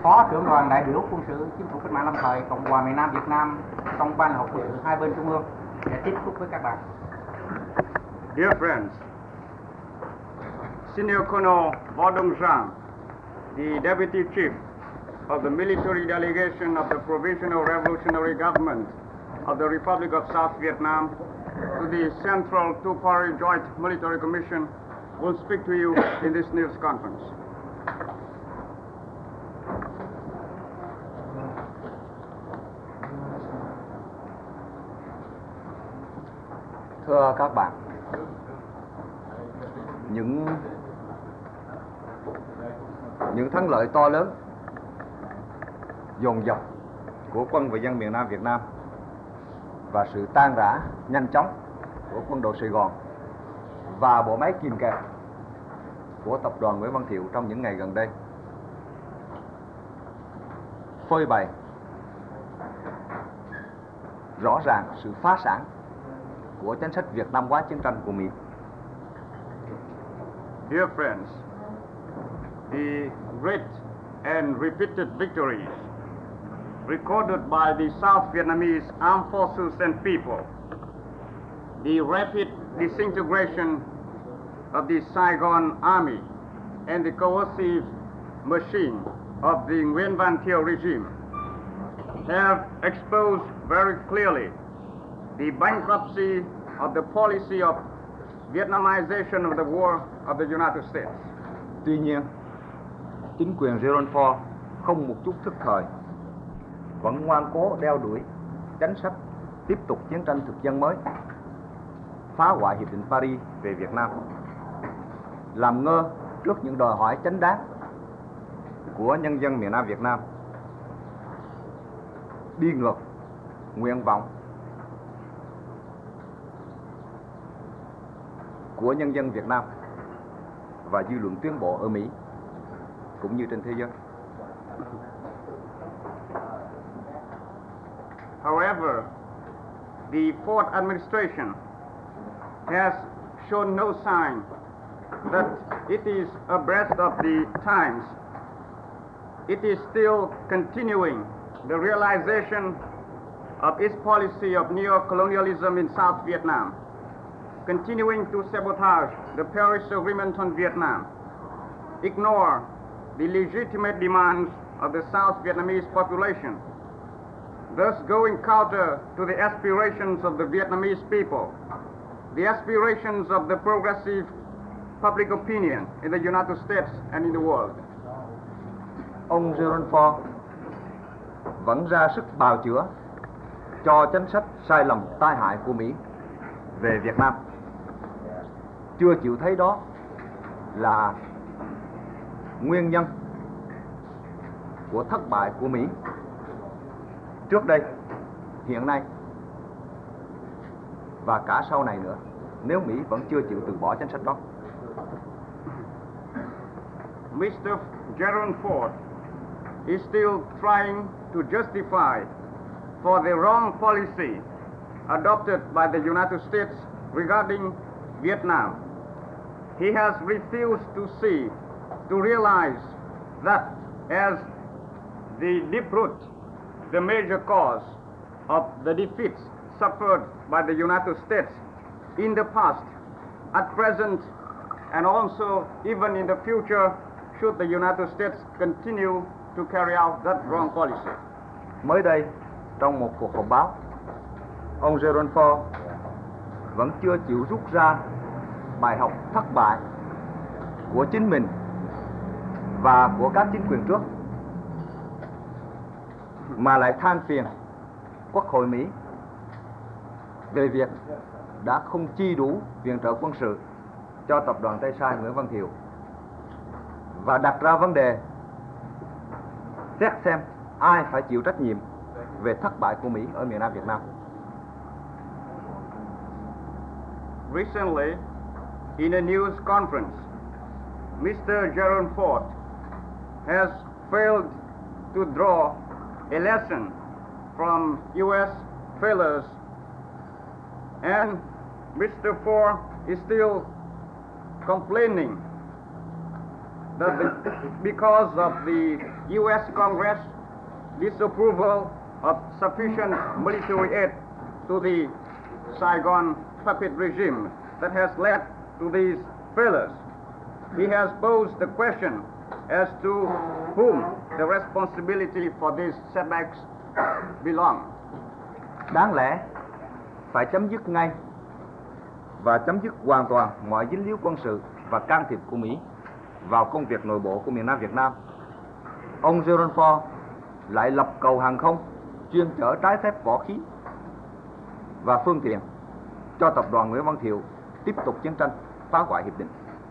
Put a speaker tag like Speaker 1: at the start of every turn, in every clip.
Speaker 1: Phó trưởng đoàn đại biểu quân sự Chính phủ Cách mạng lâm thời Cộng hòa miền Nam Việt Nam trong Ban họp quân sự hai bên trung ương để tiếp xúc với các bạn.
Speaker 2: Dear friends, Senior Colonel Vo Dong Giang, the Deputy Chief of the military delegation of the Provisional Revolutionary Government of the Republic of South Vietnam to the Central Two-Party Joint Military Commission, will speak to you in this news conference.
Speaker 3: Thưa các bạn, những thắng lợi to lớn dồn dập của quân và dân miền Nam Việt Nam và sự tan rã nhanh chóng của quân đội Sài Gòn và bộ máy kìm kẹp của tập đoàn Nguyễn Văn Thiệu trong những ngày gần đây phơi bày rõ ràng sự phá sản của chính sách Việt Nam hóa chiến tranh của Mỹ.
Speaker 2: Dear friends, the great and repeated victories recorded by the South Vietnamese armed forces and people, the rapid disintegration of the Saigon army and the coercive machine of the Nguyen Van Thieu regime have exposed very clearly the bankruptcy of the policy of Vietnamization of the war of the United States.
Speaker 3: Tuy nhiên, chính quyền Gerald Ford không một chút thức thời vẫn ngoan cố đeo đuổi chính sách tiếp tục chiến tranh thực dân mới, phá hoại hiệp định Paris về Việt Nam, làm ngơ trước những đòi hỏi chính đáng của nhân dân miền Nam Việt Nam, đi ngược nguyện vọng của nhân dân Việt Nam và dư luận tiến bộ ở Mỹ cũng như trên thế giới.
Speaker 2: However, the Ford administration has shown no sign that it is abreast of the times. It is still continuing the realization of its policy of neo-colonialism in South Vietnam, continuing to sabotage the Paris Agreement on Vietnam, ignore the legitimate demands of the South Vietnamese population, thus going counter to the aspirations of the Vietnamese people, the aspirations of the progressive public opinion in the United States and in the world.
Speaker 3: Ông Gerald Ford vẫn ra sức bào chữa cho chính sách sai lầm tai hại của Mỹ về Việt Nam, chưa chịu thấy đó là nguyên nhân của thất bại của Mỹ trước đây, hiện nay và cả sau này nữa, nếu Mỹ vẫn chưa chịu từ bỏ chính sách đó.
Speaker 2: Mr. Gerald Ford is still trying to justify for the wrong policy adopted by the United States regarding Vietnam. He has refused to see, to realize that as the deep root, the major cause of the defeats suffered by the United States in the past, at present, and also even in the future, should the United States continue to carry out that wrong policy.
Speaker 3: Mới đây, trong một cuộc họp báo, ông Gerald Ford vẫn chưa chịu rút ra bài học thất bại của chính mình và của các chính quyền trước, mà lại than phiền Quốc hội Mỹ về việc đã không chi đủ viện trợ quân sự cho tập đoàn Tay Sai Nguyễn Văn Thiệu và đặt ra vấn đề xét xem ai phải chịu trách nhiệm về thất bại của Mỹ ở miền Nam Việt Nam.
Speaker 2: Recently, in a news conference, Mr. Gerald Ford has failed to draw a lesson from U.S. failures, and Mr. Ford is still complaining because of the U.S. Congress disapproval of sufficient military aid to the Saigon puppet regime that has led to these failures. He has posed the question as to whom the responsibility for these setbacks belong.
Speaker 3: Đáng lẽ phải chấm dứt ngay và chấm dứt hoàn toàn mọi dính líu quân sự và can thiệp của Mỹ vào công việc nội bộ của miền Nam Việt Nam. Ông Gerald Ford lại lập cầu hàng không chuyên chở trái phép võ khí và phương tiện cho tập đoàn Nguyễn Văn Thiệu tiếp tục chiến tranh phá hoại hiệp định.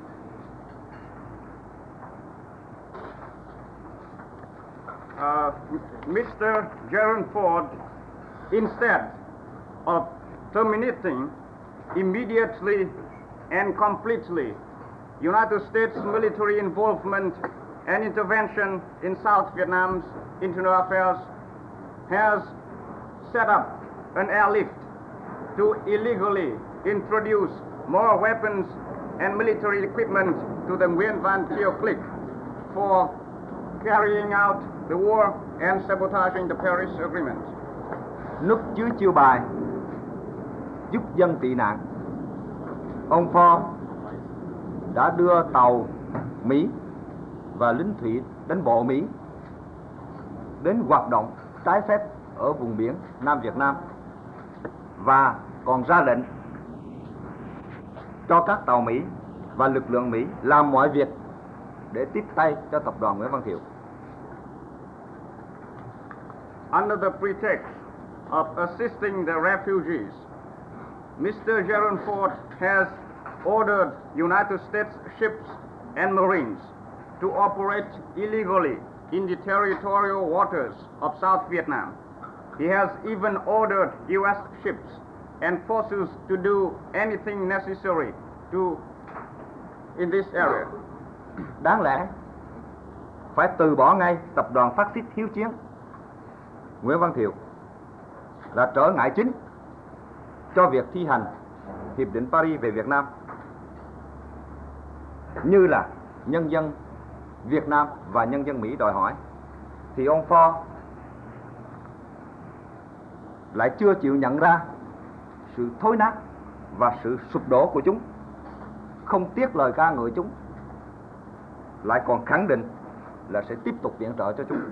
Speaker 2: Mr. Gerald Ford, instead of terminating immediately and completely United States military involvement and intervention in South Vietnam's internal affairs, has set up an airlift to illegally introduce more weapons and military equipment to the Nguyen Van Thieu clique for carrying out the war and sabotaging the Paris Agreement.
Speaker 3: Núp dưới chiêu bài giúp dân tị nạn, ông Ford đã đưa tàu Mỹ và lính thủy đánh bộ Mỹ đến hoạt động trái phép ở vùng biển Nam Việt Nam và còn ra lệnh cho các tàu Mỹ và lực lượng Mỹ làm mọi việc để tiếp tay cho tập đoàn Nguyễn Văn Thiệu.
Speaker 2: Under the pretext of assisting the refugees, Mr. Gerald Ford has ordered United States ships and Marines to operate illegally in the territorial waters of South Vietnam. He has even ordered U.S. ships and forces to do anything necessary in this area.
Speaker 3: Đáng lẽ phải từ bỏ ngay tập đoàn phát xít hiếu chiến Nguyễn Văn Thiệu là trở ngại chính cho việc thi hành Hiệp định Paris về Việt Nam, như là nhân dân Việt Nam và nhân dân Mỹ đòi hỏi, thì ông Ford lại chưa chịu nhận ra sự thối nát và sự sụp đổ của chúng, không tiếc lời ca ngợi chúng, lại còn khẳng định là sẽ tiếp tục viện trợ cho chúng.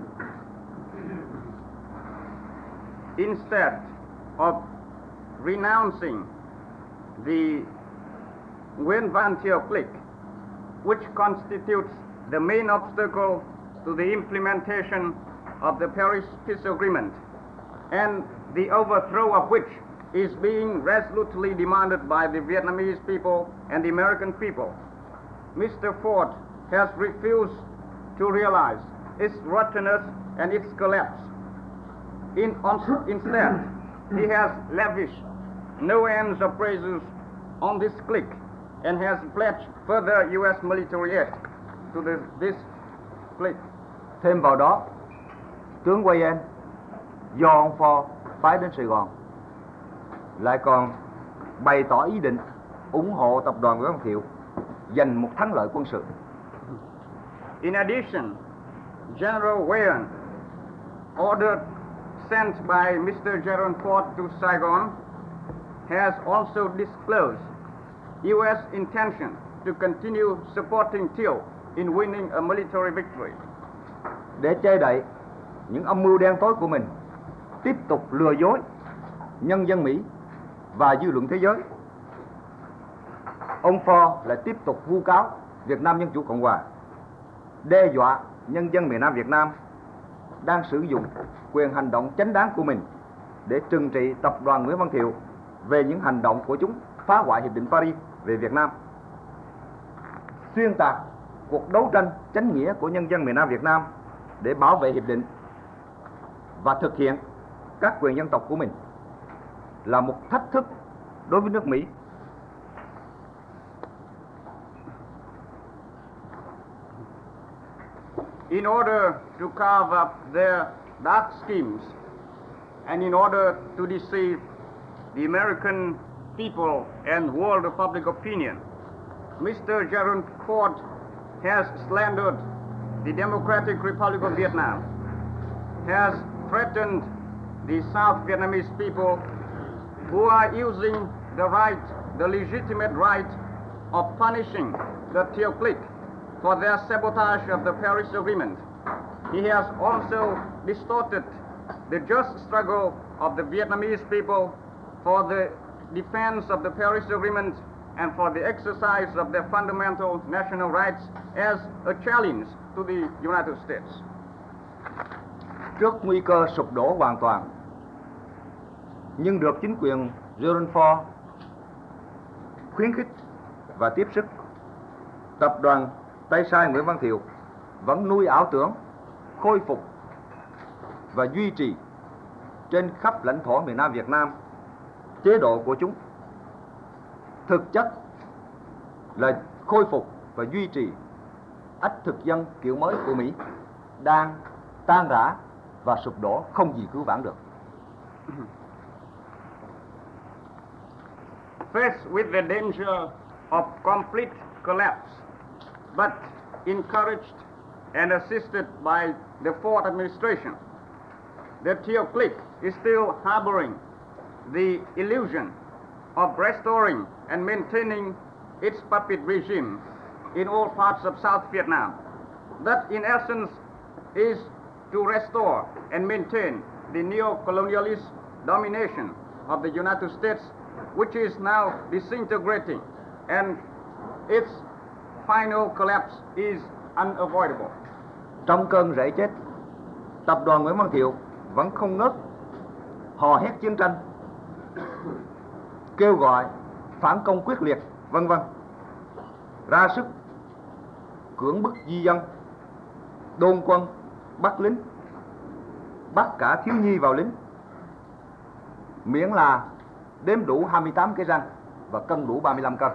Speaker 2: Instead of renouncing the Nguyen Van Thieu clique, which constitutes the main obstacle to the implementation of the Paris Peace Agreement, and the overthrow of which is being resolutely demanded by the Vietnamese people and the American people, Mr. Ford has refused to realize its rottenness and its collapse. Instead, he has lavished no ends of praises on this clique and has pledged further U.S. military aid to this clique.
Speaker 3: Thêm vào đó, tướng Wayne do ông Ford phái đến Sài Gòn lại còn bày tỏ ý định ủng hộ tập đoàn Nguyễn Văn Thiệu giành một thắng lợi quân sự.
Speaker 2: In addition, General Wayne, ordered sent by Mr. Gerald Ford to Saigon, has also disclosed U.S. intention to continue supporting Thieu in winning a military victory.
Speaker 3: Để che đậy những âm mưu đen tối của mình, tiếp tục lừa dối nhân dân Mỹ và dư luận thế giới, ông Ford lại tiếp tục vu cáo Việt Nam Dân Chủ Cộng Hòa, đe dọa nhân dân miền Nam Việt Nam đang sử dụng quyền hành động chánh đáng của mình để trừng trị tập đoàn Nguyễn Văn Thiệu về những hành động của chúng phá hoại Hiệp định Paris về Việt Nam, xuyên tạc cuộc đấu tranh chánh nghĩa của nhân dân miền Nam Việt Nam để bảo vệ hiệp định và thực hiện các quyền dân tộc của mình, là một thách thức đối với nước Mỹ.
Speaker 2: In order to carve up their dark schemes and in order to deceive the American people and world of public opinion, Mr. Gerald Ford has slandered the Democratic Republic of Vietnam, has threatened the South Vietnamese people who are using the legitimate right of punishing the Thieu clique for their sabotage of the Paris Agreement. He has also distorted the just struggle of the Vietnamese people for the defense of the Paris Agreement and for the exercise of their fundamental national rights as a challenge to the United States.
Speaker 3: Trước nguy cơ sụp đổ hoàn toàn, nhưng được chính quyền Gerald Ford khuyến khích và tiếp sức, tập đoàn tay sai Nguyễn Văn Thiệu vẫn nuôi ảo tưởng khôi phục và duy trì trên khắp lãnh thổ miền Nam Việt Nam chế độ của chúng. Thực chất là khôi phục và duy trì ách thực dân kiểu mới của Mỹ đang tan rã và sụp đổ, không gì cứu vãn được.
Speaker 2: Faced with the danger of complete collapse, but encouraged and assisted by the Ford administration, the Thieu clique is still harboring the illusion of restoring and maintaining its puppet regime in all parts of South Vietnam. That in essence is to restore and maintain the neo-colonialist domination of the United States, which is now disintegrating, and its final collapse is unavoidable.
Speaker 3: Trong cơn rẫy chết, tập đoàn Nguyễn Văn Thiệu vẫn không ngớt hò hét chiến tranh, kêu gọi phản công quyết liệt, vân vân, ra sức cưỡng bức di dân, đôn quân, bắt lính, bắt cả thiếu nhi vào lính, miễn là đếm đủ 28 cái răng và cân đủ 35 cân.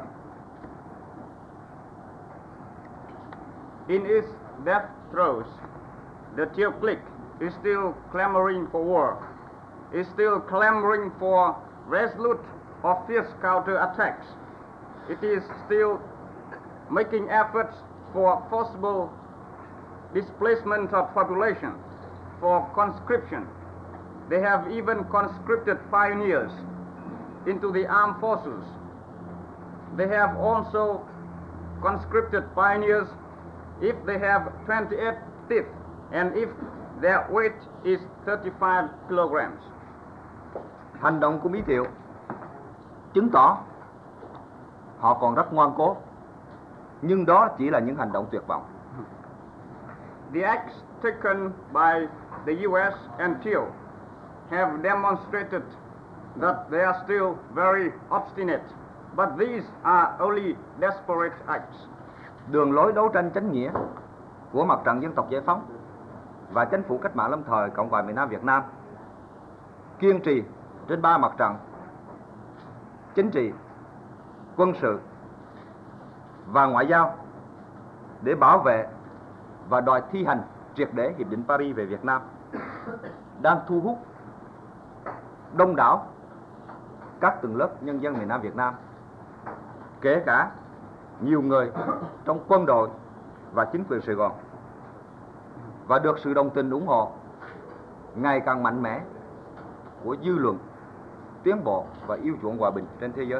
Speaker 2: In its death throes, the Thieu clique is still clamoring for war, is still clamoring for resolute or fierce counterattacks. It is still making efforts for forcible displacement of population, for conscription. They have even conscripted pioneers into the armed forces. They have also conscripted pioneers if they have 28 teeth and if their weight is 35 kilograms.
Speaker 3: Hành động của Mỹ Thiệu chứng tỏ họ còn rất ngoan cố, nhưng đó chỉ là những hành động tuyệt vọng.
Speaker 2: The acts taken by the US and Thieu have demonstrated that they are still very obstinate, but these are only desperate acts.
Speaker 3: Đường lối đấu tranh chánh nghĩa của Mặt trận Dân tộc Giải phóng và Chính phủ Cách mạng lâm thời Cộng hòa miền Nam Việt Nam kiên trì trên 3 mặt trận: chính trị, quân sự và ngoại giao để bảo vệ và đòi thi hành triệt để Hiệp định Paris về Việt Nam, đang thu hút đông đảo các tầng lớp nhân dân miền Nam Việt Nam, kể cả nhiều người trong quân đội và chính quyền Sài Gòn, và được sự đồng tình ủng hộ ngày càng mạnh mẽ của dư luận tiến bộ và yêu chuộng hòa bình trên thế giới.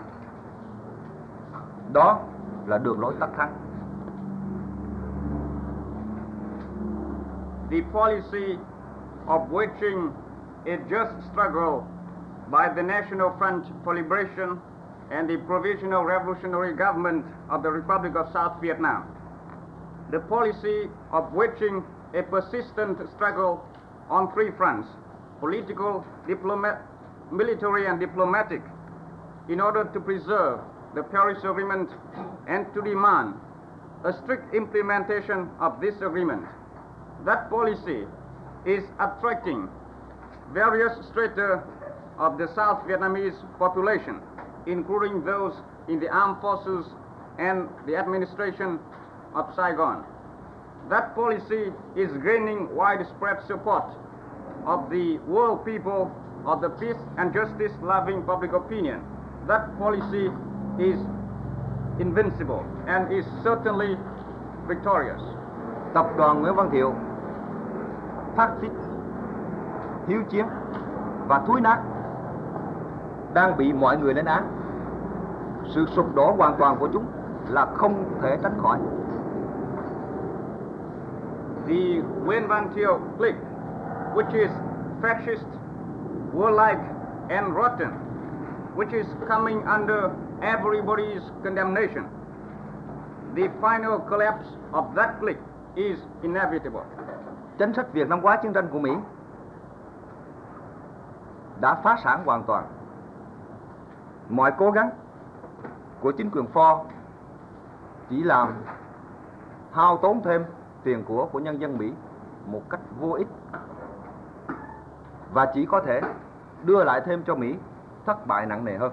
Speaker 3: Đó là đường lối tất thắng.
Speaker 2: The policy of waging a just struggle by the National Front for Liberation and the Provisional Revolutionary Government of the Republic of South Vietnam. The policy of waging a persistent struggle on three fronts: political, military and diplomatic, in order to preserve the Paris Agreement and to demand a strict implementation of this agreement. That policy is attracting various strata of the South Vietnamese population, including those in the armed forces and the administration of Saigon. That policy is gaining widespread support of the world people, of the peace and justice loving public opinion. That policy is invincible and is certainly victorious.
Speaker 3: Tập đoàn Nguyễn Văn Thiệu phát xít, hiếu chiến và thúi nát đang bị mọi người lên án. Sự sụp đổ hoàn toàn của chúng là không thể tránh khỏi.
Speaker 2: The Nguyen Van Thieu clique, which is fascist, warlike, and rotten, which is coming under everybody's condemnation. The final collapse of that clique is inevitable.
Speaker 3: Chính sách Việt Nam hóa chiến tranh của Mỹ đã phá sản hoàn toàn. Mọi cố gắng của chính quyền Ford chỉ làm hao tốn thêm tiền của nhân dân Mỹ một cách vô ích và chỉ có thể đưa lại thêm cho Mỹ thất bại nặng nề hơn.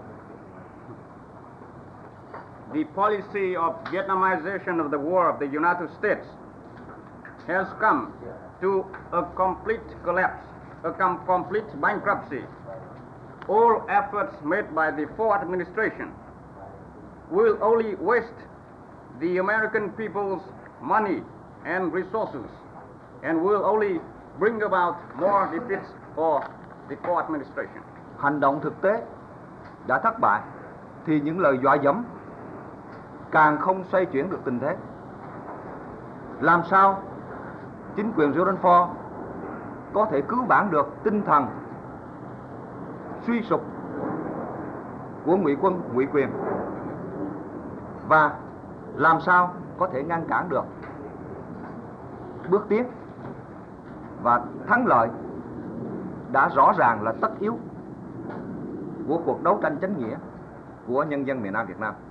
Speaker 2: The policy of Vietnamization of the war of the United States has come to a complete collapse, a complete bankruptcy. All efforts made by the Ford administration will only waste the American people's money and resources and will only bring about more defeats for the Ford administration.
Speaker 3: Hành động thực tế đã thất bại thì những lời dọa dẫm càng không xoay chuyển được tình thế. Làm sao chính quyền Gerald Ford có thể cứu vãn được tinh thần suy sụp của ngụy quân ngụy quyền và làm sao có thể ngăn cản được bước tiến và thắng lợi đã rõ ràng là tất yếu của cuộc đấu tranh chính nghĩa của nhân dân miền Nam Việt Nam.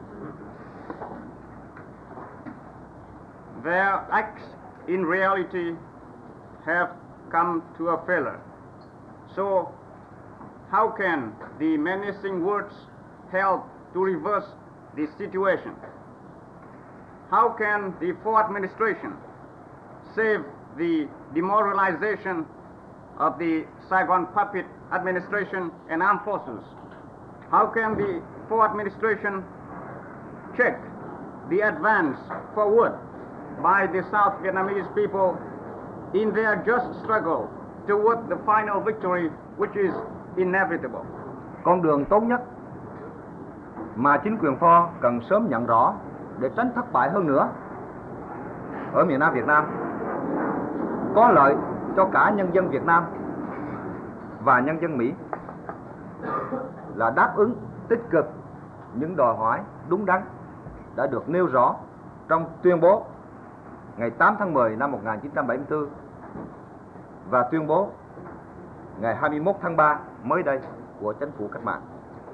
Speaker 2: Their acts in reality have come to a failure. So how can the menacing words help to reverse the situation? How can the Ford administration save the demoralization of the Saigon puppet administration and armed forces? How can the Ford administration check the advance forward by the South Vietnamese people in their just struggle toward the final victory, which is inevitable?
Speaker 3: Con đường tốt nhất mà chính quyền Ford cần sớm nhận rõ để tránh thất bại hơn nữa ở miền Nam Việt Nam, có lợi cho cả nhân dân Việt Nam và nhân dân Mỹ, là đáp ứng tích cực những đòi hỏi đúng đắn đã được nêu rõ trong tuyên bố ngày 8 tháng 10 năm 1974 và tuyên bố ngày 21 tháng 3 mới đây của Chính phủ Cách mạng.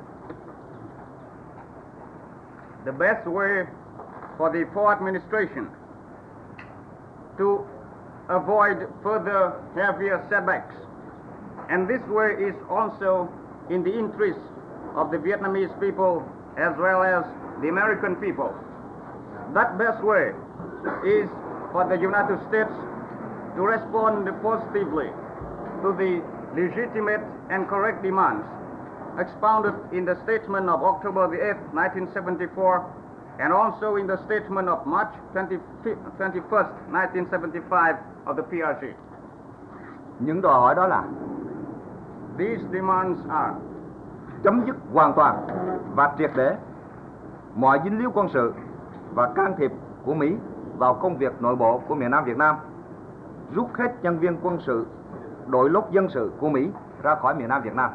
Speaker 2: The best way for the Ford administration to avoid further heavier setbacks, and this way is also in the interest of the Vietnamese people as well as the American people. That best way is for the United States to respond positively to the legitimate and correct demands expounded in the statement of October the 8th, 1974, and also in the statement of March 21st, 1975 of the PRC.
Speaker 3: Những đòi hỏi đó là
Speaker 2: These demands are
Speaker 3: chấm dứt hoàn toàn và triệt để mọi dính líu quân sự và can thiệp của Mỹ vào công việc nội bộ của miền Nam Việt Nam, rút hết nhân viên quân sự, đội lốt dân sự của Mỹ ra khỏi miền Nam Việt Nam.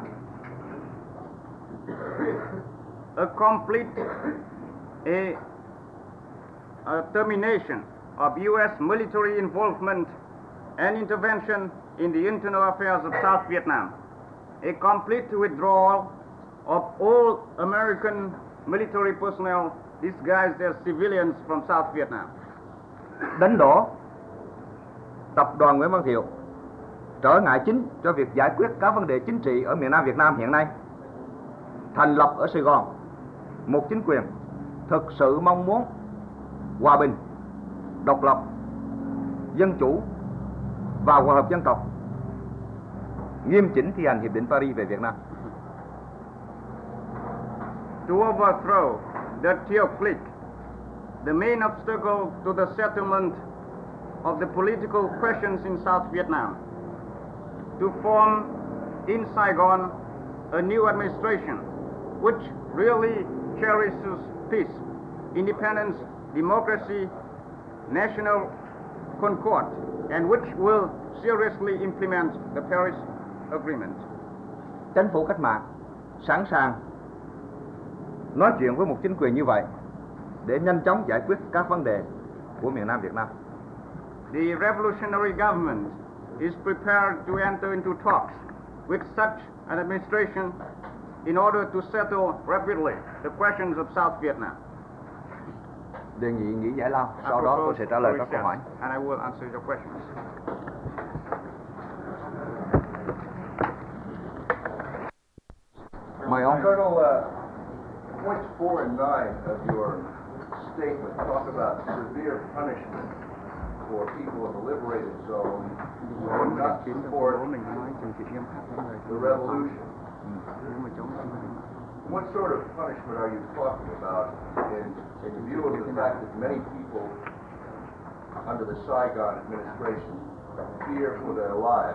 Speaker 2: a complete termination of U.S. military involvement and intervention in the internal affairs of South Vietnam, a complete withdrawal of all American military personnel disguised as civilians from South Vietnam.
Speaker 3: Đánh đổ tập đoàn Nguyễn Văn Thiệu, trở ngại chính cho việc giải quyết các vấn đề chính trị ở miền Nam Việt Nam hiện nay. Thành lập ở Sài Gòn một chính quyền thực sự mong muốn hòa bình, độc lập, dân chủ và hòa hợp dân tộc, nghiêm chỉnh thi hành Hiệp định Paris về Việt Nam.
Speaker 2: To overthrow the Thieu clique the main obstacle to the settlement of the political questions in South Vietnam, to form in Saigon a new administration which really cherishes peace, independence, democracy, national concord, and which will seriously implement the Paris Agreement.
Speaker 3: Chính phủ cách mạng sẵn sàng nói chuyện với một chính quyền như vậy để nhanh chóng giải quyết các vấn đề của miền Nam Việt Nam.
Speaker 2: The revolutionary government is prepared to enter into talks with such an administration in order to settle rapidly the questions of South Vietnam.
Speaker 3: Đề nghị nghỉ giải lao,
Speaker 2: I
Speaker 3: sau đó tôi
Speaker 2: propose
Speaker 3: sẽ trả lời
Speaker 2: a
Speaker 3: các câu hỏi.
Speaker 2: recess, and I will answer your questions.
Speaker 3: Mời ông.
Speaker 4: Colonel, points 4 and 9 of your statement talk about severe punishment for people in the liberated zone who do not support the revolution. What sort of punishment are you talking about in view of the fact that many people under the Saigon administration fear for their lives?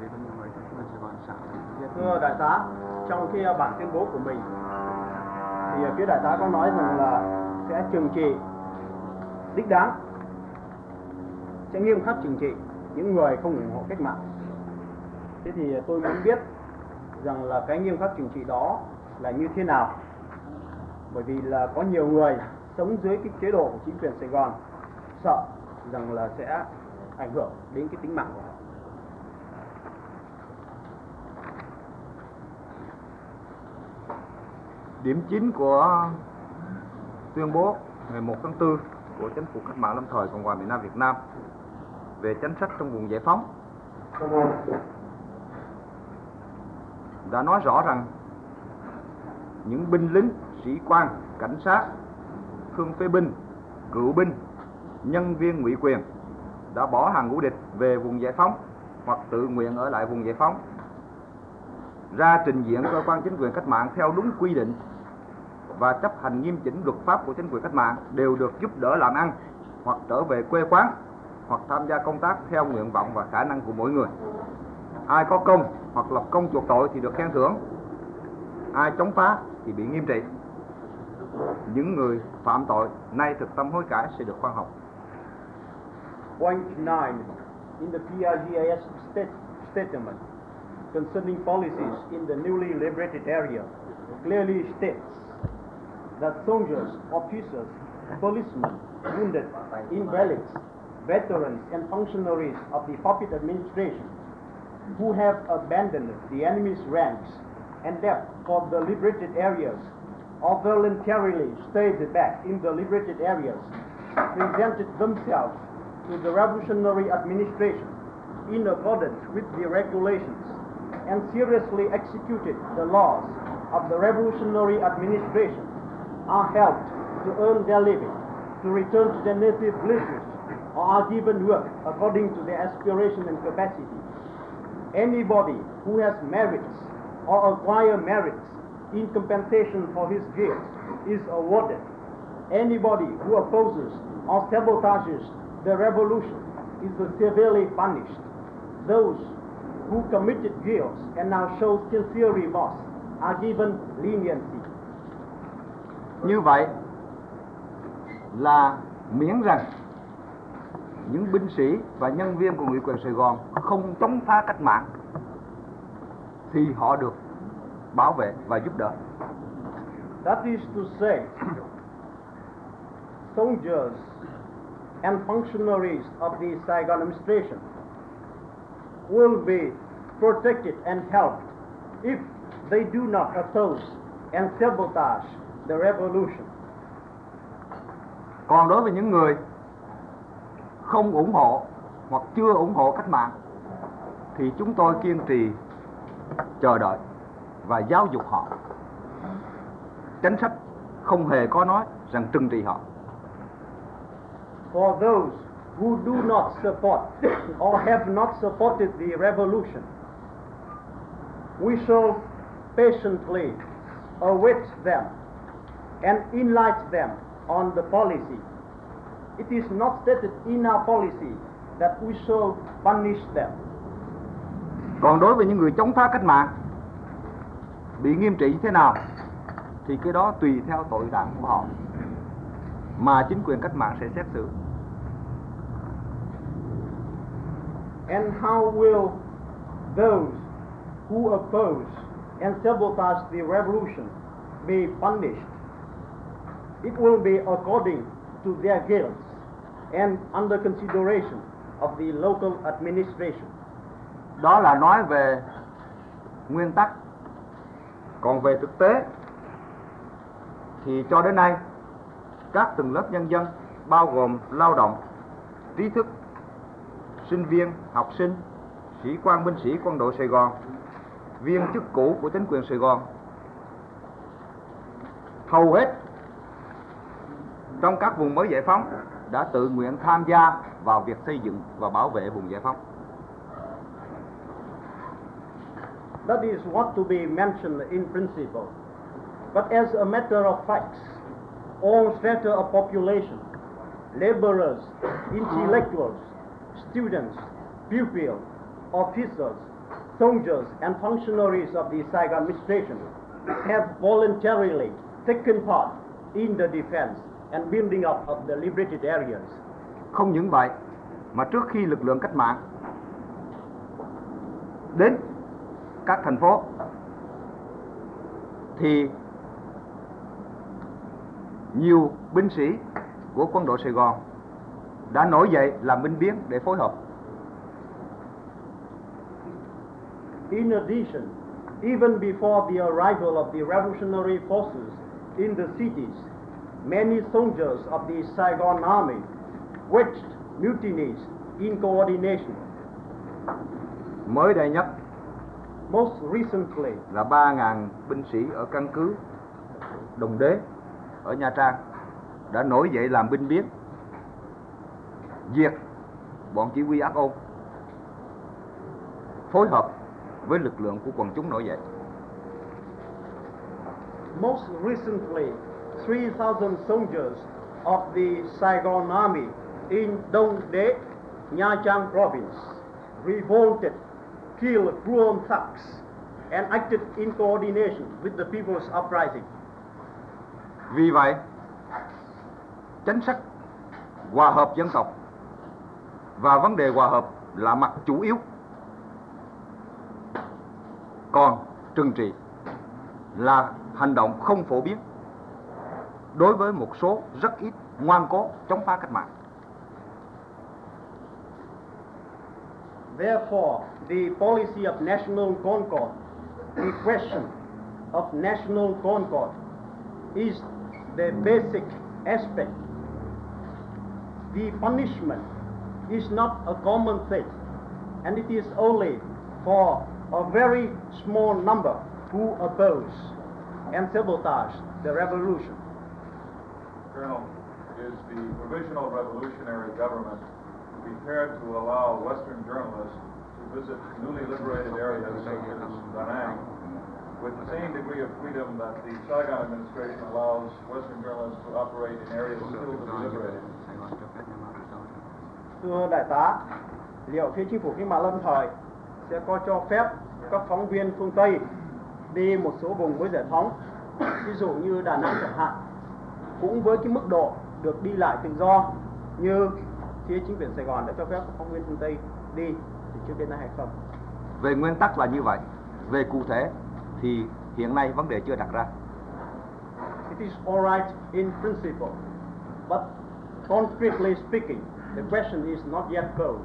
Speaker 5: Thưa đại tá, trong khi bản tuyên bố của mình thì phía đại tá có nói rằng là sẽ trừng trị đích đáng, sẽ nghiêm khắc trừng trị những người không ủng hộ cách mạng. Thế thì tôi muốn biết rằng là cái nghiêm khắc trừng trị đó là như thế nào, bởi vì là có nhiều người sống dưới cái chế độ của chính quyền Sài Gòn sợ rằng là sẽ ảnh hưởng đến cái tính mạng của họ.
Speaker 3: Điểm 9 của tuyên bố ngày 1 tháng 4 của Chính phủ Cách mạng Lâm thời Cộng hòa miền Nam Việt Nam về chính sách trong vùng giải phóng đã nói rõ rằng những binh lính, sĩ quan, cảnh sát, thương phế binh, cựu binh, nhân viên ngụy quyền đã bỏ hàng ngũ địch về vùng giải phóng hoặc tự nguyện ở lại vùng giải phóng ra trình diện cơ quan chính quyền cách mạng theo đúng quy định và chấp hành nghiêm chỉnh luật pháp của chính quyền cách mạng đều được giúp đỡ làm ăn hoặc trở về quê quán hoặc tham gia công tác theo nguyện vọng và khả năng của mỗi người. Ai có công hoặc lập công chuộc tội thì được khen thưởng, ai chống phá thì bị nghiêm trị. Những người phạm tội nay thực tâm hối cải sẽ được khoan hồng.
Speaker 5: Point 9 in the PRGIS statement concerning policies in the newly liberated area clearly states that soldiers, officers, policemen, wounded, invalids, veterans and functionaries of the puppet administration who have abandoned the enemy's ranks and left for the liberated areas or voluntarily stayed back in the liberated areas presented themselves to the revolutionary administration in accordance with the regulations and seriously executed the laws of the revolutionary administration are helped to earn their living, to return to their native villages, or are given work according to their aspiration and capacity. Anybody who has merits or acquire merits in compensation for his guilt is awarded. Anybody who opposes or sabotages the revolution is severely punished. Those who committed guilt and now show sincere remorse are given leniency.
Speaker 3: Như vậy là miễn rằng những binh sĩ và nhân viên của ngụy quyền Sài Gòn không chống phá cách mạng thì họ được bảo vệ và giúp đỡ.
Speaker 5: That is to say, soldiers and functionaries of the Saigon administration will be protected and helped if they do not oppose and sabotage the revolution.
Speaker 3: Còn đối với những người không ủng hộ hoặc chưa ủng hộ cách mạng thì chúng tôi kiên trì chờ đợi và giáo dục họ. Chính sách không hề có nói rằng trừng trị họ.
Speaker 5: For those who do not support or have not supported the revolution, we shall patiently await them and enlighten them on the policy it is not stated in our policy that we shall punish them.
Speaker 3: Còn đối với những người chống phá cách mạng bị nghiêm trị như thế nào thì cái đó tùy theo tội trạng của họ mà chính quyền cách mạng sẽ xét xử.
Speaker 5: And how will those who oppose and sabotage the revolution be punished? It will be according to their guilt and under consideration of the local administration.
Speaker 3: Đó là nói về nguyên tắc. Còn về thực tế thì cho đến nay các tầng lớp nhân dân bao gồm lao động, trí thức, sinh viên, học sinh, sĩ quan, binh sĩ quân đội Sài Gòn, viên chức cũ của chính quyền Sài Gòn, hầu hết trong các vùng mới giải phóng đã tự nguyện tham gia vào việc xây dựng và bảo vệ vùng giải phóng.
Speaker 5: That is what to be mentioned in principle. But as a matter of facts, all strata of population, laborers, intellectuals, students, pupils, officers, soldiers, and functionaries of the Saigon administration have voluntarily taken part in the defense and building up of the liberated areas.
Speaker 3: Không những vậy, mà trước khi lực lượng cách mạng đến các thành phố thì nhiều binh sĩ của quân đội Sài Gòn đã nổi dậy làm binh biến để phối hợp.
Speaker 5: In addition, even before the arrival of the revolutionary forces in the cities, many soldiers of the Saigon Army waged mutinies in coordination.
Speaker 3: Mới đây nhất
Speaker 5: Most recently,
Speaker 3: là 3.000 binh sĩ ở căn cứ Đồng Đế ở Nha Trang đã nổi dậy làm binh biến diệt bọn chỉ huy ác ôn, phối hợp với lực lượng của quần chúng nổi dậy.
Speaker 5: most recently, 3,000 soldiers of the Saigon Army in Dong De, Nha Trang province revolted, killed cruel thugs, and acted in coordination with the people's uprising.
Speaker 3: Vì vậy, chính sách hòa hợp dân tộc và vấn đề hòa hợp là mặt chủ yếu. Còn trừng trị là hành động không phổ biến đối với một số rất ít ngoan cố chống phá cách mạng.
Speaker 5: Therefore, the policy of national concord, the question of national concord, is the basic aspect. The punishment is not a common thing, and it is only for a very small number who oppose and sabotage the revolution.
Speaker 6: Colonel, is the Provisional Revolutionary Government prepared to allow Western journalists to visit newly liberated areas such as Da Nang with the same degree of freedom that the Saigon administration allows Western journalists to operate in areas still to be liberated?
Speaker 5: Thưa đại tá, liệu phía chính phủ cách mạng lâm thời sẽ có cho phép các phóng viên phương Tây đi một số vùng mới giải phóng, ví dụ như Đà Nẵng chẳng hạn, cũng với cái mức độ được đi lại tự do như phía chính quyền Sài Gòn đã cho phép các phóng viên phương Tây đi thì trước đến nay hay không?
Speaker 3: Về nguyên tắc là như vậy. Về cụ thể thì hiện nay vấn đề chưa đặt ra.
Speaker 5: It is all right in principle, but concretely speaking, the question is not yet posed.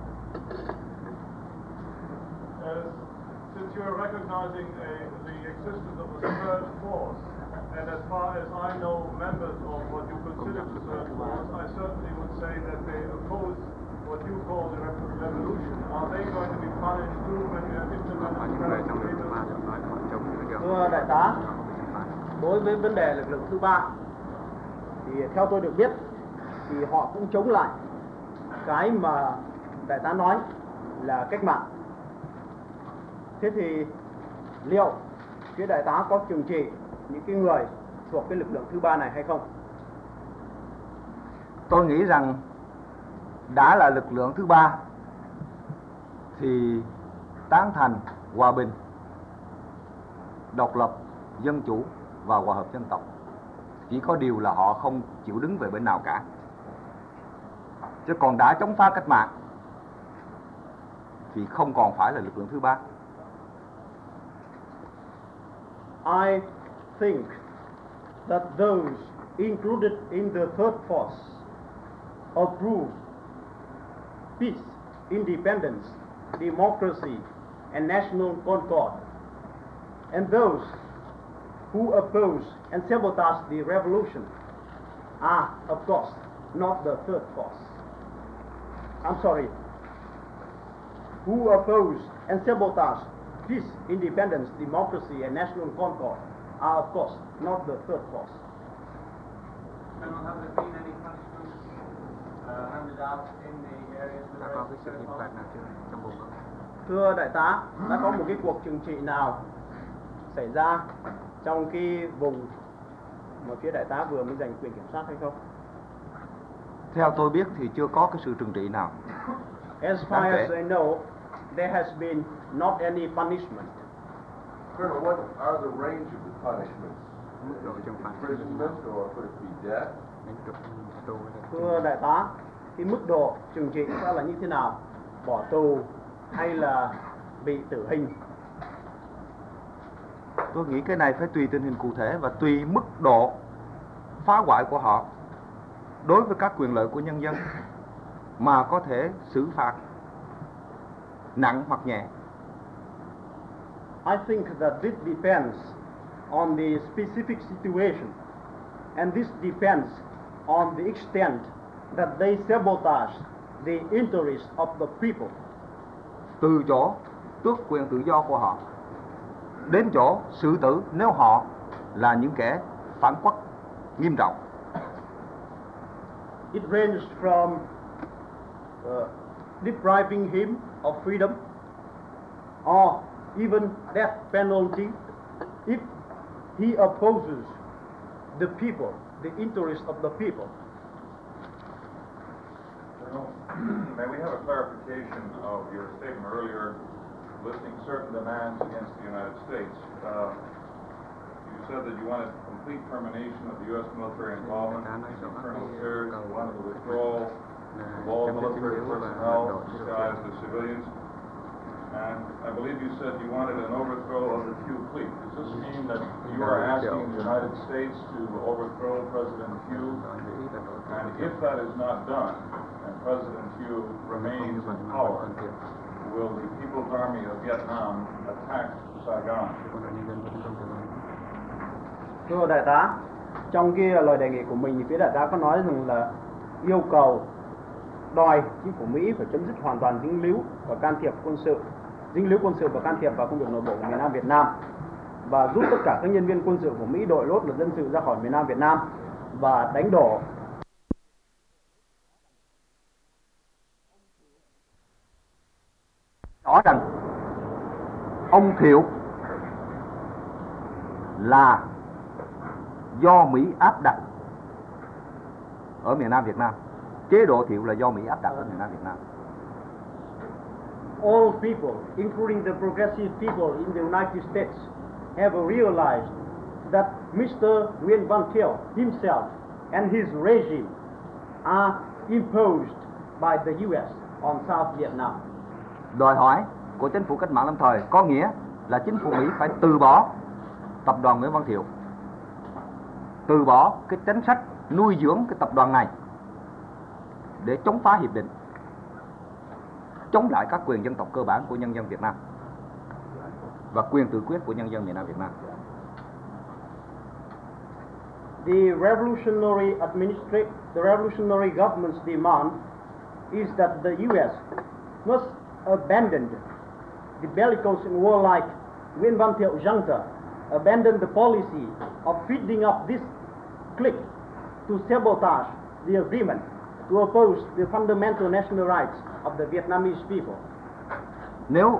Speaker 6: Since you are recognizing the existence of a third force, and as far as I know members of what you consider the third force, I certainly would say that they oppose what you call the revolution. Are they going to be punished too when you have implemented the
Speaker 5: Thưa đại tá, đối với vấn đề lực lượng thứ ba thì theo tôi được biết thì họ cũng chống lại cái mà đại tá nói là cách mạng. Thế thì liệu phía đại tá có trừng trị những cái người thuộc cái lực lượng thứ ba này hay không?
Speaker 3: Tôi nghĩ rằng đã là lực lượng thứ ba thì tán thành hòa bình, độc lập, dân chủ và hòa hợp dân tộc. Chỉ có điều là họ không chịu đứng về bên nào cả. Chứ còn đã chống phá cách mạng thì không còn phải là lực lượng thứ ba.
Speaker 5: I think that those included in the third force approve peace, independence, democracy, and national concord, and those who oppose and sabotage the revolution are, of course, not the third force. I'm sorry. Who oppose and sabotage peace, independence, democracy, and national concord are, of course, not the third force.
Speaker 7: Colonel, have there been any punishments handed out in the areas
Speaker 1: Đã có cái sự nghiêm phạt nào chưa trong vùng không?
Speaker 5: Thưa đại tá, đã có một cái cuộc trừng trị nào xảy ra trong cái vùng mà phía đại tá vừa mới giành quyền kiểm soát hay không?
Speaker 3: Theo tôi biết thì chưa có cái sự trừng trị nào.
Speaker 5: As far as I know, there has been not any punishment.
Speaker 4: Colonel, what are the range of the punishments?
Speaker 1: Mức độ trừng phạt
Speaker 4: Imprisonment or could it be death?
Speaker 5: Thưa đại tá, cái mức độ trừng trị sẽ là như thế nào? Bỏ tù hay là bị tử hình?
Speaker 3: Tôi nghĩ cái này phải tùy tình hình cụ thể và tùy mức độ phá hoại của họ đối với các quyền lợi của nhân dân mà có thể xử phạt nặng hoặc nhẹ.
Speaker 5: I think that this depends on the specific situation, and this depends on the extent that they sabotage the interests of the people.
Speaker 3: Từ chỗ tước quyền tự do của họ đến chỗ xử tử nếu họ là những kẻ phản quốc nghiêm trọng.
Speaker 5: It ranges from depriving him of freedom or even death penalty if he opposes the people, the interests of the people.
Speaker 6: Colonel, may we have a clarification of your statement earlier listing certain demands against the United States? You said that you wanted complete termination of the U.S. military involvement in internal affairs, you wanted the withdrawal of all military personnel disguised as civilians, and I believe you said you wanted an overthrow of the Pew clique. Does this mean that you are asking the United States to overthrow President Pew? And if that is not done, and President Pew remains in power, will the People's Army of Vietnam attack Saigon?
Speaker 5: Thưa đại tá, trong cái lời đề nghị của mình thì phía đại tá có nói rằng là yêu cầu đòi chính phủ Mỹ phải chấm dứt hoàn toàn dính líu và can thiệp quân sự và can thiệp vào công việc nội bộ của miền Nam Việt Nam và rút tất cả các nhân viên quân sự của Mỹ đội lốt và dân sự ra khỏi miền Nam Việt Nam và đánh đổ.
Speaker 3: Rõ rằng ông Thiệu là do Mỹ áp đặt ở miền Nam Việt Nam. Chế độ Thiệu là do Mỹ áp đặt ở miền Nam Việt Nam.
Speaker 5: All people, including the progressive people in the United States, have realized that Mr. Nguyen Van Thieu himself and his regime are imposed by the U.S. on South Vietnam.
Speaker 3: Đòi hỏi của chính phủ cách mạng lâm thời có nghĩa là chính phủ Mỹ phải từ bỏ tập đoàn Nguyễn Văn Thiệu, từ bỏ cái chính sách nuôi dưỡng cái tập đoàn này để chống phá hiệp định, chống lại các quyền dân tộc cơ bản của nhân dân Việt Nam và quyền tự quyết của nhân dân miền Nam Việt Nam.
Speaker 5: The revolutionary government's demand is that the U.S. must abandon the bellicose and warlike Nguyen Van Thieu junta, abandon the policy of feeding up this clique to sabotage the agreement, to oppose the fundamental national rights of the Vietnamese people.
Speaker 3: Nếu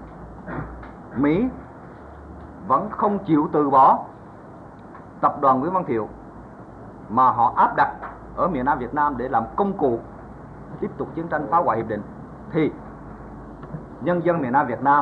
Speaker 3: Mỹ vẫn không chịu từ bỏ tập đoàn Nguyễn Văn Thiệu mà họ áp đặt ở miền Nam Việt Nam để làm công cụ tiếp tục chiến tranh phá hoại hiệp định, thì nhân dân miền Nam Việt Nam